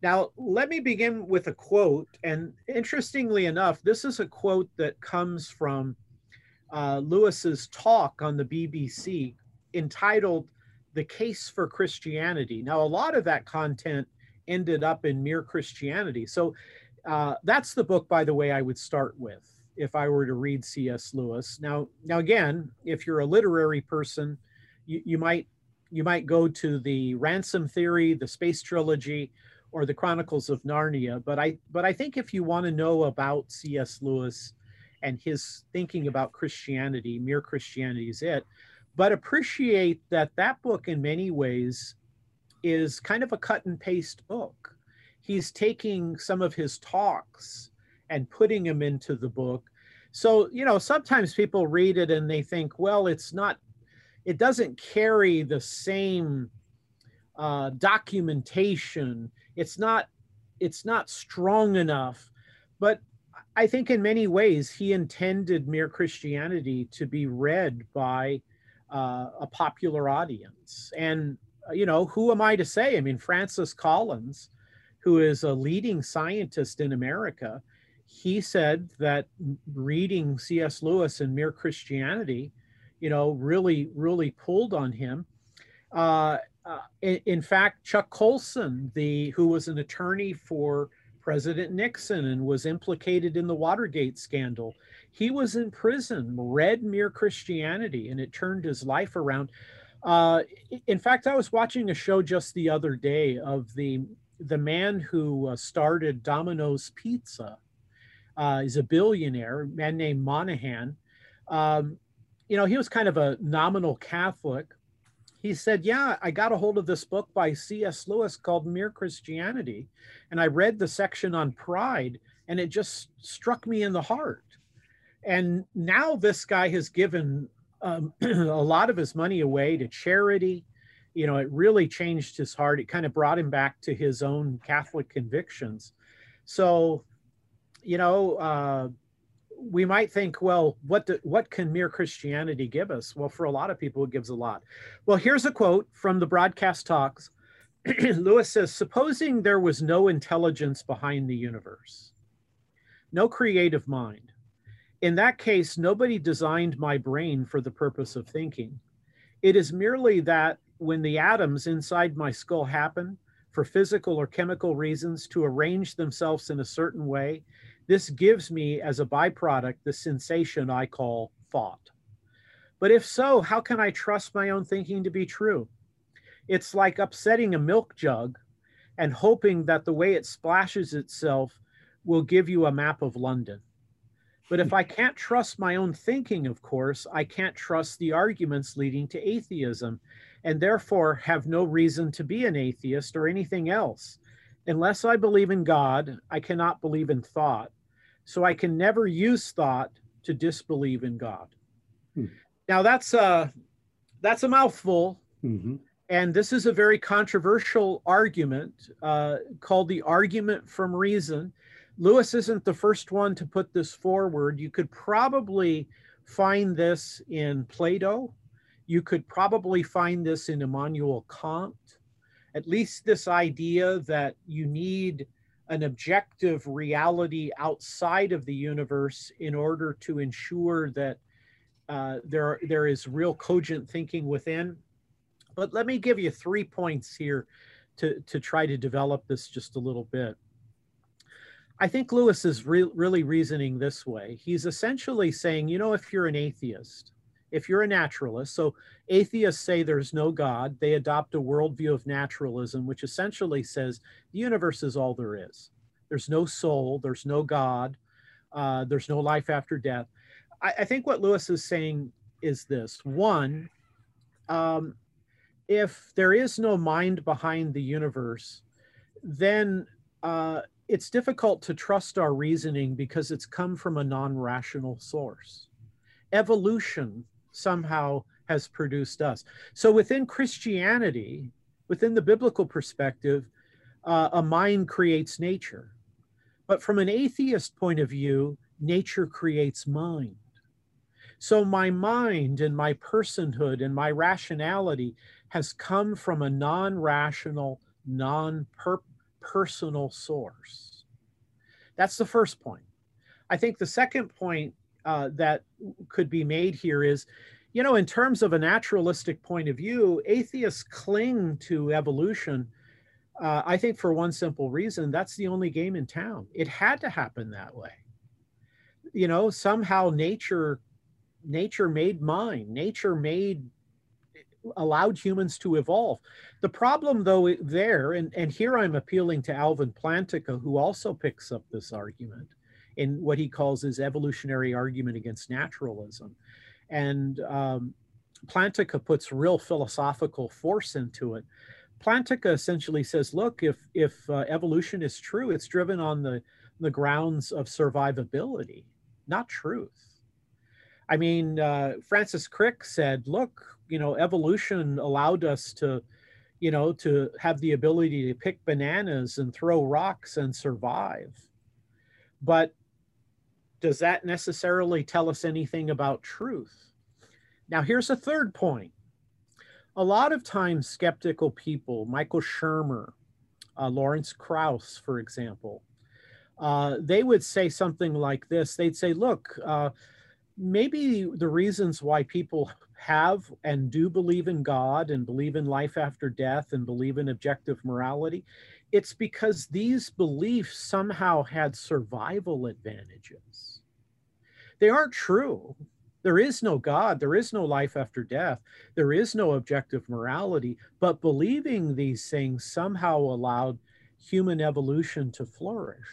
Now, let me begin with a quote. And interestingly enough, this is a quote that comes from uh, Lewis's talk on the B B C entitled "The Case for Christianity." Now, a lot of that content ended up in Mere Christianity. So uh, that's the book, by the way, I would start with if I were to read C S Lewis. Now, now again, if you're a literary person, you, you might you might go to the Ransom Theory, the Space Trilogy, or the Chronicles of Narnia. But I but I think if you want to know about C S Lewis and his thinking about Christianity, Mere Christianity is it. But appreciate that that book in many ways is kind of a cut and paste book. He's taking some of his talks and putting them into the book. So, you know, sometimes people read it and they think, well, it's not, it doesn't carry the same uh, documentation. It's not, it's not strong enough. But I think in many ways he intended Mere Christianity to be read by uh, a popular audience. And, you know, who am I to say? I mean, Francis Collins, who is a leading scientist in America, he said that reading C S Lewis and Mere Christianity, you know, really, really pulled on him. Uh, uh, in, in fact, Chuck Colson, the who was an attorney for President Nixon and was implicated in the Watergate scandal, he was in prison, read Mere Christianity, and it turned his life around. Uh, in fact, I was watching a show just the other day of the the man who uh, started Domino's Pizza. Uh, he's a billionaire, a man named Monahan. Um, you know, he was kind of a nominal Catholic. He said, yeah, I got a hold of this book by C S Lewis called Mere Christianity. And I read the section on pride, and it just struck me in the heart. And now this guy has given um, a lot of his money away to charity. You know, it really changed his heart. It kind of brought him back to his own Catholic convictions. So, you know, uh, we might think, well, what do, what can Mere Christianity give us? Well, for a lot of people, it gives a lot. Well, here's a quote from the Broadcast Talks. Lewis says, supposing there was no intelligence behind the universe, no creative mind. In that case, nobody designed my brain for the purpose of thinking. It is merely that when the atoms inside my skull happen, for physical or chemical reasons, to arrange themselves in a certain way, this gives me as a byproduct the sensation I call thought. But if so, how can I trust my own thinking to be true? It's like upsetting a milk jug and hoping that the way it splashes itself will give you a map of London. But if I can't trust my own thinking, of course, I can't trust the arguments leading to atheism, and therefore have no reason to be an atheist or anything else. Unless I believe in God, I cannot believe in thought. So I can never use thought to disbelieve in God. Hmm. Now that's a, that's a mouthful. Mm-hmm. And this is a very controversial argument uh, called the argument from reason. Lewis isn't the first one to put this forward. You could probably find this in Plato. You could probably find this in Immanuel Kant. At least this idea that you need an objective reality outside of the universe in order to ensure that uh, there, there is real cogent thinking within. But let me give you three points here to, to try to develop this just a little bit. I think Lewis is re really reasoning this way. He's essentially saying, you know, if you're an atheist, if you're a naturalist, so atheists say there's no God, they adopt a worldview of naturalism, which essentially says the universe is all there is. There's no soul, there's no God, uh, there's no life after death. I, I think what Lewis is saying is this. One, um, if there is no mind behind the universe, then uh, it's difficult to trust our reasoning because it's come from a non-rational source. Evolution somehow has produced us. So within Christianity, within the biblical perspective, uh, a mind creates nature. But from an atheist point of view, nature creates mind. So my mind and my personhood and my rationality has come from a non-rational, non-purposeful personal source. That's the first point. I think the second point uh, that could be made here is, you know, in terms of a naturalistic point of view, atheists cling to evolution, uh, I think for one simple reason: that's the only game in town. It had to happen that way. You know, somehow nature, nature made mind, nature made, allowed humans to evolve. The problem though there, and, and here I'm appealing to Alvin Plantinga, who also picks up this argument in what he calls his evolutionary argument against naturalism. And um, Plantinga puts real philosophical force into it. Plantinga essentially says, look, if, if uh, evolution is true, it's driven on the, the grounds of survivability, not truth. I mean, uh, Francis Crick said, look, you know, evolution allowed us to, you know, to have the ability to pick bananas and throw rocks and survive. But does that necessarily tell us anything about truth? Now, here's a third point. A lot of times skeptical people, Michael Shermer, uh, Lawrence Krauss, for example, uh, they would say something like this. They'd say, look, uh, maybe the reasons why people have and do believe in God and believe in life after death and believe in objective morality, it's because these beliefs somehow had survival advantages. They aren't true. There is no God. There is no life after death. There is no objective morality. But believing these things somehow allowed human evolution to flourish.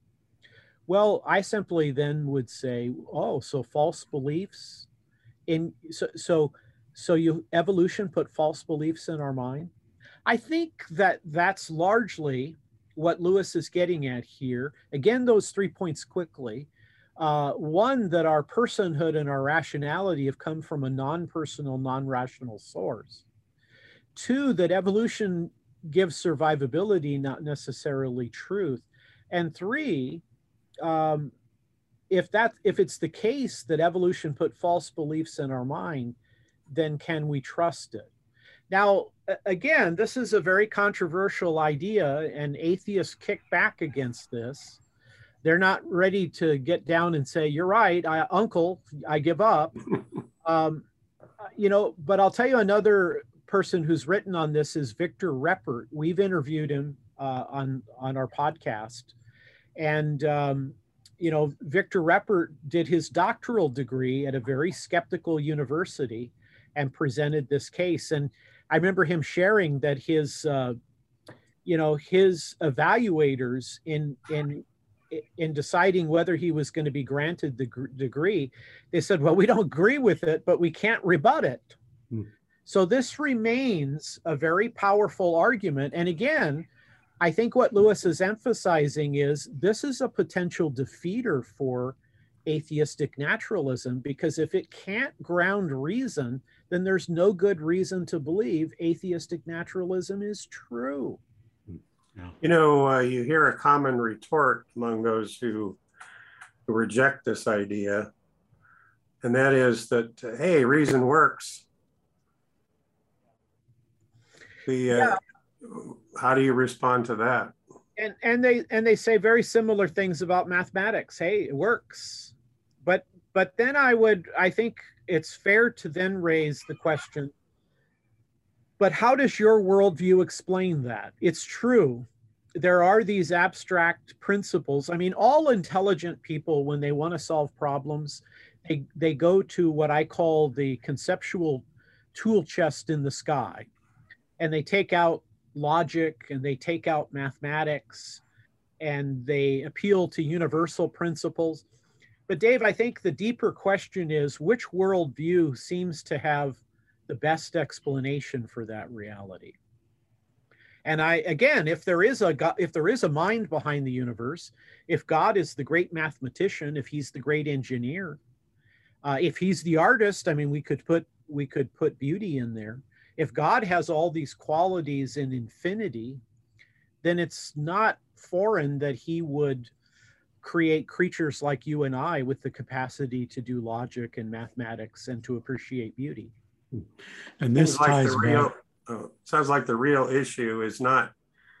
Well, I simply then would say, oh, so false beliefs in so so so you evolution put false beliefs in our mind. I think that that's largely what Lewis is getting at here. Again, those three points quickly. Uh, one, that our personhood and our rationality have come from a non-personal, non-rational source. Two, that evolution gives survivability, not necessarily truth. And three, um, if that if it's the case that evolution put false beliefs in our mind, then can we trust it? Now, again, this is a very controversial idea, and atheists kick back against this. They're not ready to get down and say, you're right, I, uncle, I give up. Um, you know, but I'll tell you, another person who's written on this is Victor Reppert. We've interviewed him uh, on, on our podcast. And, um, you know, Victor Reppert did his doctoral degree at a very skeptical university and presented this case. And I remember him sharing that his, uh, you know, his evaluators in, in, in deciding whether he was going to be granted the degree, they said, well, we don't agree with it, but we can't rebut it. Hmm. So this remains a very powerful argument. And again, I think what Lewis is emphasizing is this is a potential defeater for atheistic naturalism, because if it can't ground reason, then there's no good reason to believe atheistic naturalism is true. You know, uh, you hear a common retort among those who, who reject this idea, and that is that, uh, hey, reason works. The, uh, yeah. How do you respond to that? And and they and they say very similar things about mathematics. Hey, it works. But but then I would I think it's fair to then raise the question, but how does your worldview explain that? It's true. There are these abstract principles. I mean, all intelligent people, when they want to solve problems, they, they go to what I call the conceptual tool chest in the sky. And they take out logic and they take out mathematics and they appeal to universal principles. But Dave, I think the deeper question is, which worldview seems to have the best explanation for that reality? And I, again, if there is a God, if there is a mind behind the universe, if God is the great mathematician, if he's the great engineer, uh, if he's the artist, I mean, we could put we could put beauty in there. If God has all these qualities in infinity, then it's not foreign that he would create creatures like you and I with the capacity to do logic and mathematics and to appreciate beauty. And this sounds ties like the real, back. uh, sounds like the real issue is not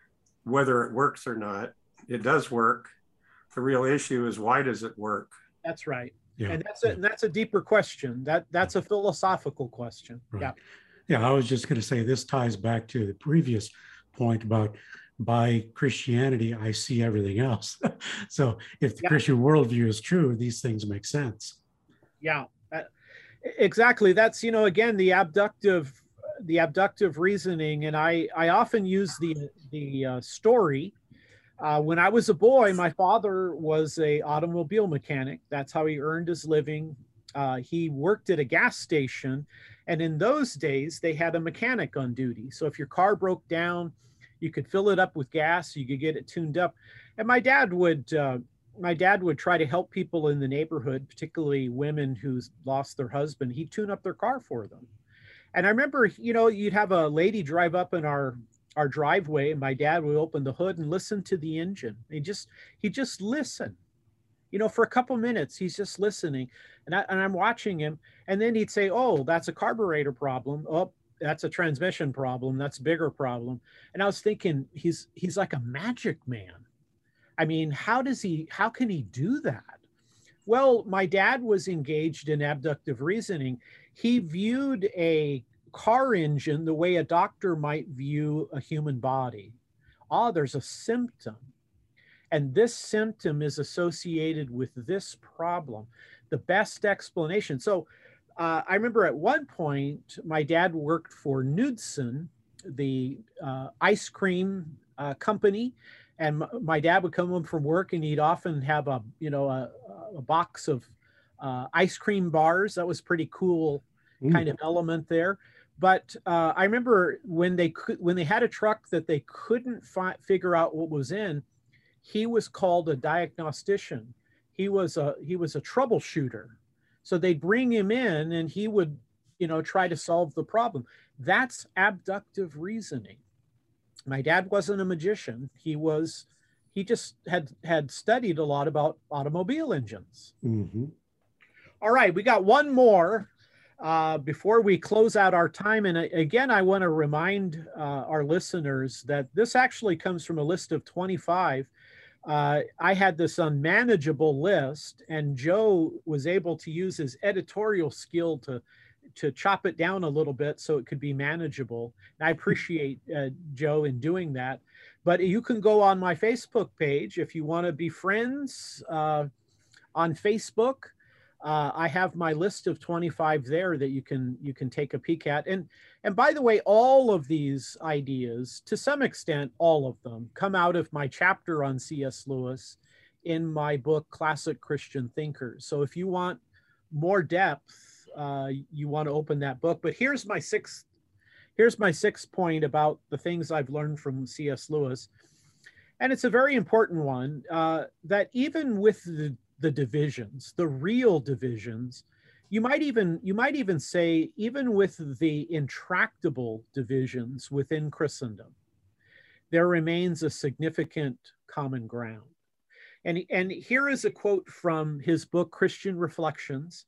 whether it works or not. It does work. The real issue is, why does it work? That's right. Yeah. And that's a, Yeah. and that's a deeper question. That that's a philosophical question. Right. Yeah. Yeah. I was just going to say, this ties back to the previous point about, by Christianity, I see everything else. So if the Yeah. Christian worldview is true, these things make sense. Yeah. Uh, exactly. That's, you know, again, the abductive, the abductive reasoning. And I, I often use the, the uh, story. Uh, when I was a boy, my father was a automobile mechanic. That's how he earned his living. Uh, he worked at a gas station, and in those days, they had a mechanic on duty. So if your car broke down, you could fill it up with gas, you could get it tuned up. And my dad would, uh, my dad would try to help people in the neighborhood, particularly women who's lost their husband. He'd tune up their car for them. And I remember, you know, you'd have a lady drive up in our our driveway, and my dad would open the hood and listen to the engine. He just, he just listen, you know, for a couple minutes, he's just listening. And, I, and I'm watching him, and then he'd say, oh, that's a carburetor problem. Oh, that's a transmission problem. That's a bigger problem. And I was thinking, he's, he's like a magic man. I mean, how does he, how can he do that? Well, my dad was engaged in abductive reasoning. He viewed a car engine the way a doctor might view a human body. Ah, there's a symptom, and this symptom is associated with this problem. The best explanation. So uh, I remember at one point, my dad worked for Knudsen, the uh, ice cream uh, company, and m- my dad would come home from work, and he'd often have a, you know, a, a box of uh, ice cream bars. That was pretty cool kind of element there. But uh, I remember when they could, when they had a truck that they couldn't fi- figure out what was in, he was called a diagnostician. He was a he was a troubleshooter. So they'd bring him in, and he would, you know, try to solve the problem. That's abductive reasoning. My dad wasn't a magician. He was, he just had had studied a lot about automobile engines. Mm-hmm. All right, we got one more. Uh, before we close out our time, and again, I want to remind uh, our listeners that this actually comes from a list of twenty-five. Uh, I had this unmanageable list, and Joe was able to use his editorial skill to to chop it down a little bit so it could be manageable. And I appreciate uh, Joe in doing that. But you can go on my Facebook page if you want to be friends uh, on Facebook. Uh, I have my list of twenty-five there that you can you can take a peek at. And and by the way, all of these ideas, to some extent, all of them, come out of my chapter on C S Lewis in my book, Classic Christian Thinkers. So if you want more depth, uh, you want to open that book. But here's my sixth, here's my sixth point about the things I've learned from C S Lewis. And it's a very important one, uh, that even with the the divisions, the real divisions, you might even you might even say, even with the intractable divisions within Christendom, there remains a significant common ground. And, and here is a quote from his book, Christian Reflections.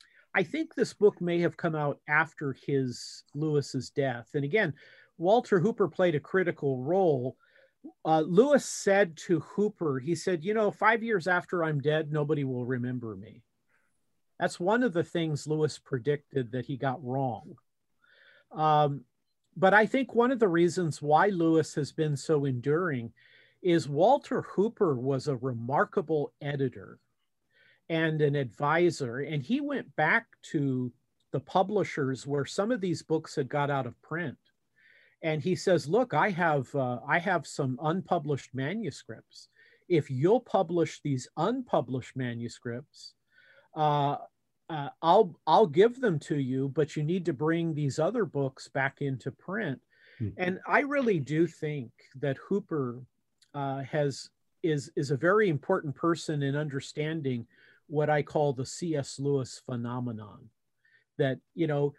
I think this book may have come out after his Lewis's death. And again, Walter Hooper played a critical role. Uh, Lewis said to Hooper, he said, you know, five years after I'm dead, nobody will remember me. That's one of the things Lewis predicted that he got wrong. Um, but I think one of the reasons why Lewis has been so enduring is Walter Hooper was a remarkable editor and an advisor. And he went back to the publishers where some of these books had got out of print. And he says, look, I have uh, I have some unpublished manuscripts. If you'll publish these unpublished manuscripts, uh, uh, I'll I'll give them to you, but you need to bring these other books back into print. Mm-hmm. And I really do think that Hooper uh, has is is a very important person in understanding what I call the C S Lewis phenomenon. That, you know,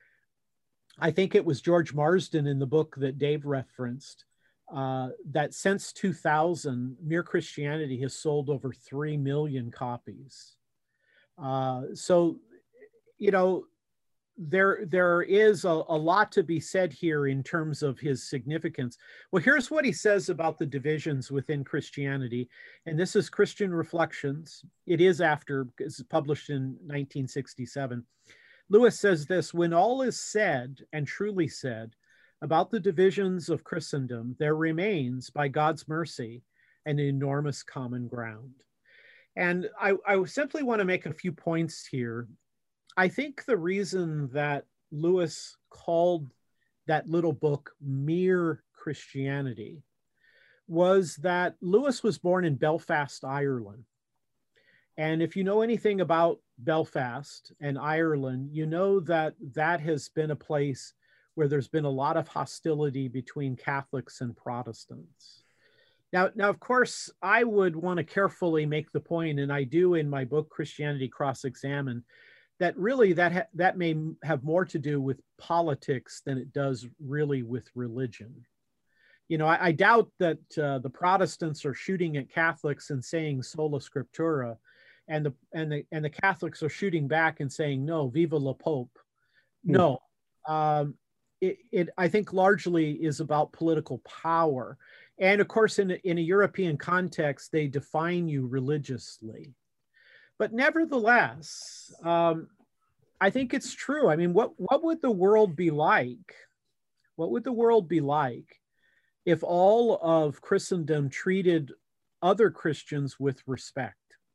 I think it was George Marsden in the book that Dave referenced, uh, that since two thousand, Mere Christianity has sold over three million copies. Uh, so, you know, there, there is a, a lot to be said here in terms of his significance. Well, here's what he says about the divisions within Christianity. And this is Christian Reflections. It is after, it's published in nineteen sixty-seven. Lewis says this: when all is said and truly said about the divisions of Christendom, there remains, by God's mercy, an enormous common ground. And I, I simply want to make a few points here. I think the reason that Lewis called that little book Mere Christianity was that Lewis was born in Belfast, Ireland. And if you know anything about Belfast and Ireland, you know that that has been a place where there's been a lot of hostility between Catholics and Protestants. Now, now, of course, I would want to carefully make the point, and I do in my book, Christianity Cross-Examined, that really that, ha that may have more to do with politics than it does really with religion. You know, I, I doubt that uh, the Protestants are shooting at Catholics and saying sola scriptura, and the, and, the, and the Catholics are shooting back and saying, no, viva la Pope. Mm. No, um, it, it, I think largely is about political power. And of course, in a, in a European context, they define you religiously. But nevertheless, um, I think it's true. I mean, what, what would the world be like? What would the world be like if all of Christendom treated other Christians with respect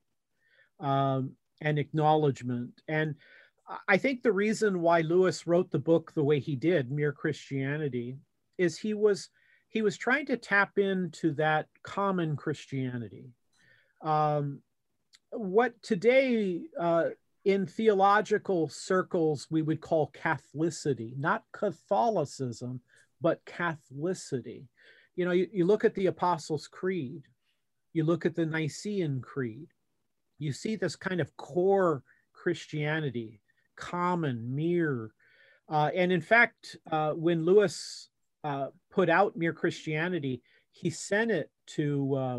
um, and acknowledgement? And I think the reason why Lewis wrote the book the way he did, Mere Christianity, is he was he was trying to tap into that common Christianity. Um, what today uh, in theological circles we would call Catholicity, not Catholicism, but Catholicity. You know, you, you look at the Apostles' Creed, you look at the Nicene Creed, you see this kind of core Christianity, common, mere. Uh, and in fact, uh, when Lewis uh, put out Mere Christianity, he sent it to, uh,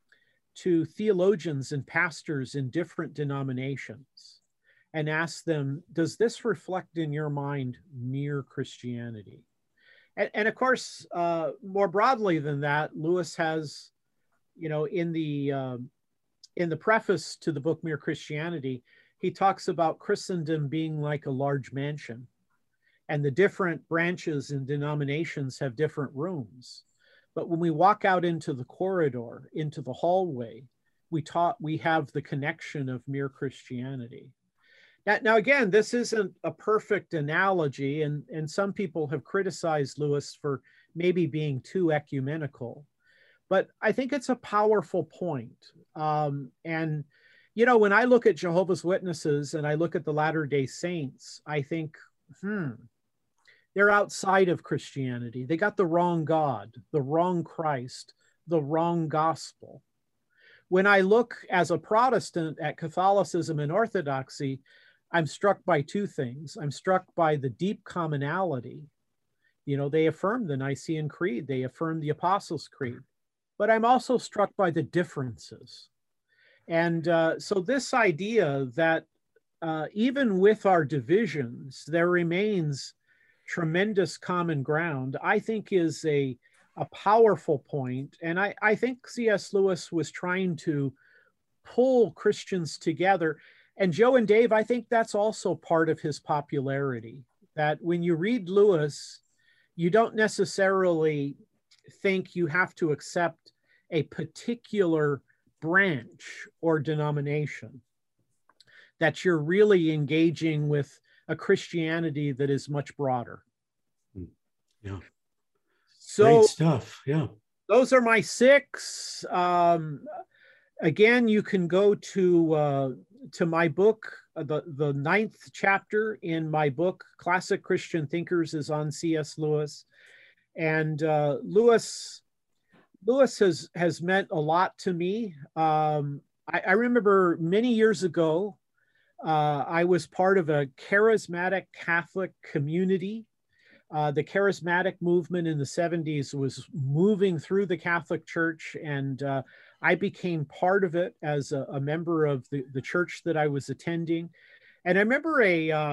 to theologians and pastors in different denominations and asked them, does this reflect in your mind mere Christianity? And, and of course, uh, more broadly than that, Lewis has, you know, in the, uh, in the preface to the book Mere Christianity, he talks about Christendom being like a large mansion, and the different branches and denominations have different rooms. But when we walk out into the corridor, into the hallway, we taught we have the connection of Mere Christianity. Now, now again, this isn't a perfect analogy, and, and some people have criticized Lewis for maybe being too ecumenical. But I think it's a powerful point. Um, and you know, when I look at Jehovah's Witnesses and I look at the Latter-day Saints, I think, hmm, they're outside of Christianity. They got the wrong God, the wrong Christ, the wrong gospel. When I look as a Protestant at Catholicism and Orthodoxy, I'm struck by two things. I'm struck by the deep commonality. You know, they affirm the Nicene Creed, they affirm the Apostles' Creed, but I'm also struck by the differences. And uh, so this idea that uh, even with our divisions, there remains tremendous common ground, I think is a, a powerful point. And I, I think C S Lewis was trying to pull Christians together. And Joe and Dave, I think that's also part of his popularity, that when you read Lewis, you don't necessarily think you have to accept a particular branch or denomination, that you're really engaging with a Christianity that is much broader. Yeah. So great stuff. Yeah. Those are my six. Um, again, you can go to uh, to my book. The, the ninth chapter in my book, Classic Christian Thinkers, is on C S Lewis. And uh, Lewis Lewis has, has meant a lot to me. Um, I, I remember many years ago, uh, I was part of a charismatic Catholic community. Uh, the charismatic movement in the seventies was moving through the Catholic Church, and uh, I became part of it as a, a member of the, the church that I was attending. And I remember a, uh,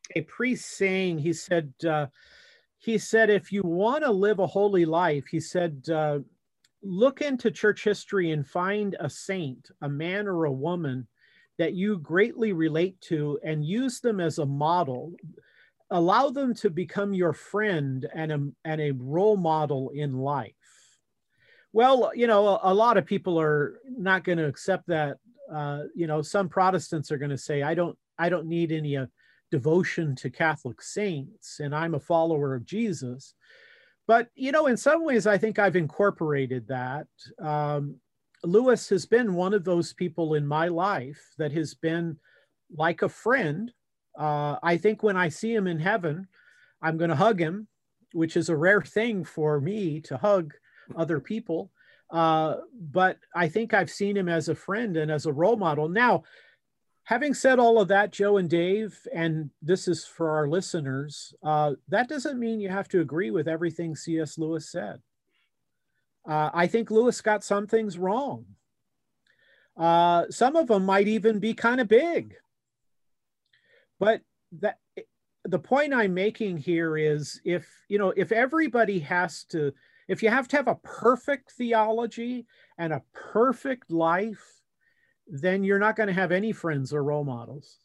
a priest saying, he said, uh, he said, if you want to live a holy life, he said, uh, look into church history and find a saint, a man or a woman that you greatly relate to, and use them as a model. Allow them to become your friend and a, and a role model in life. Well, you know, a, a lot of people are not going to accept that. Uh, you know, some Protestants are going to say, I don't, I don't need any uh, devotion to Catholic saints, and I'm a follower of Jesus. But, you know, in some ways, I think I've incorporated that. Um, Lewis has been one of those people in my life that has been like a friend. Uh, I think when I see him in heaven, I'm going to hug him, which is a rare thing for me to hug other people. Uh, but I think I've seen him as a friend and as a role model. Now, having said all of that, Joe and Dave, and this is for our listeners, uh, that doesn't mean you have to agree with everything C S Lewis said. Uh, I think Lewis got some things wrong. Uh, some of them might even be kind of big. But that, the point I'm making here is, if, you know, if everybody has to, if you have to have a perfect theology and a perfect life, then you're not going to have any friends or role models.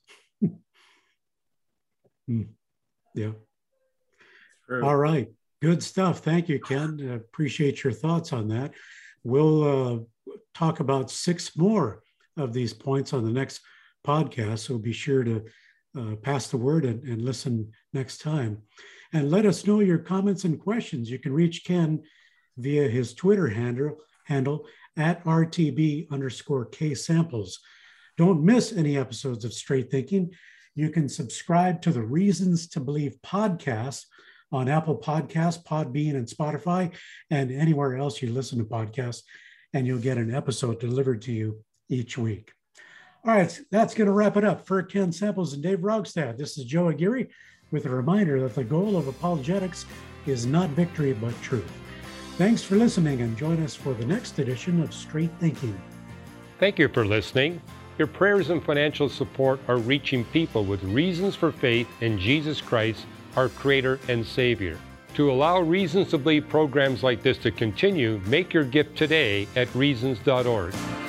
mm. Yeah. True. All right. Good stuff. Thank you, Ken. I appreciate your thoughts on that. We'll uh, talk about six more of these points on the next podcast, so be sure to Uh, pass the word and, and listen next time. And let us know your comments and questions. You can reach Ken via his Twitter handle, handle at R T B underscore K samples. Don't miss any episodes of Straight Thinking. You can subscribe to the Reasons to Believe podcast on Apple Podcasts, Podbean, and Spotify, and anywhere else you listen to podcasts, and you'll get an episode delivered to you each week. All right, that's going to wrap it up. For Ken Samples and Dave Rogstad, this is Joe Aguirre with a reminder that the goal of apologetics is not victory, but truth. Thanks for listening, and join us for the next edition of Straight Thinking. Thank you for listening. Your prayers and financial support are reaching people with reasons for faith in Jesus Christ, our Creator and Savior. To allow Reasons to Believe programs like this to continue, make your gift today at reasons dot org.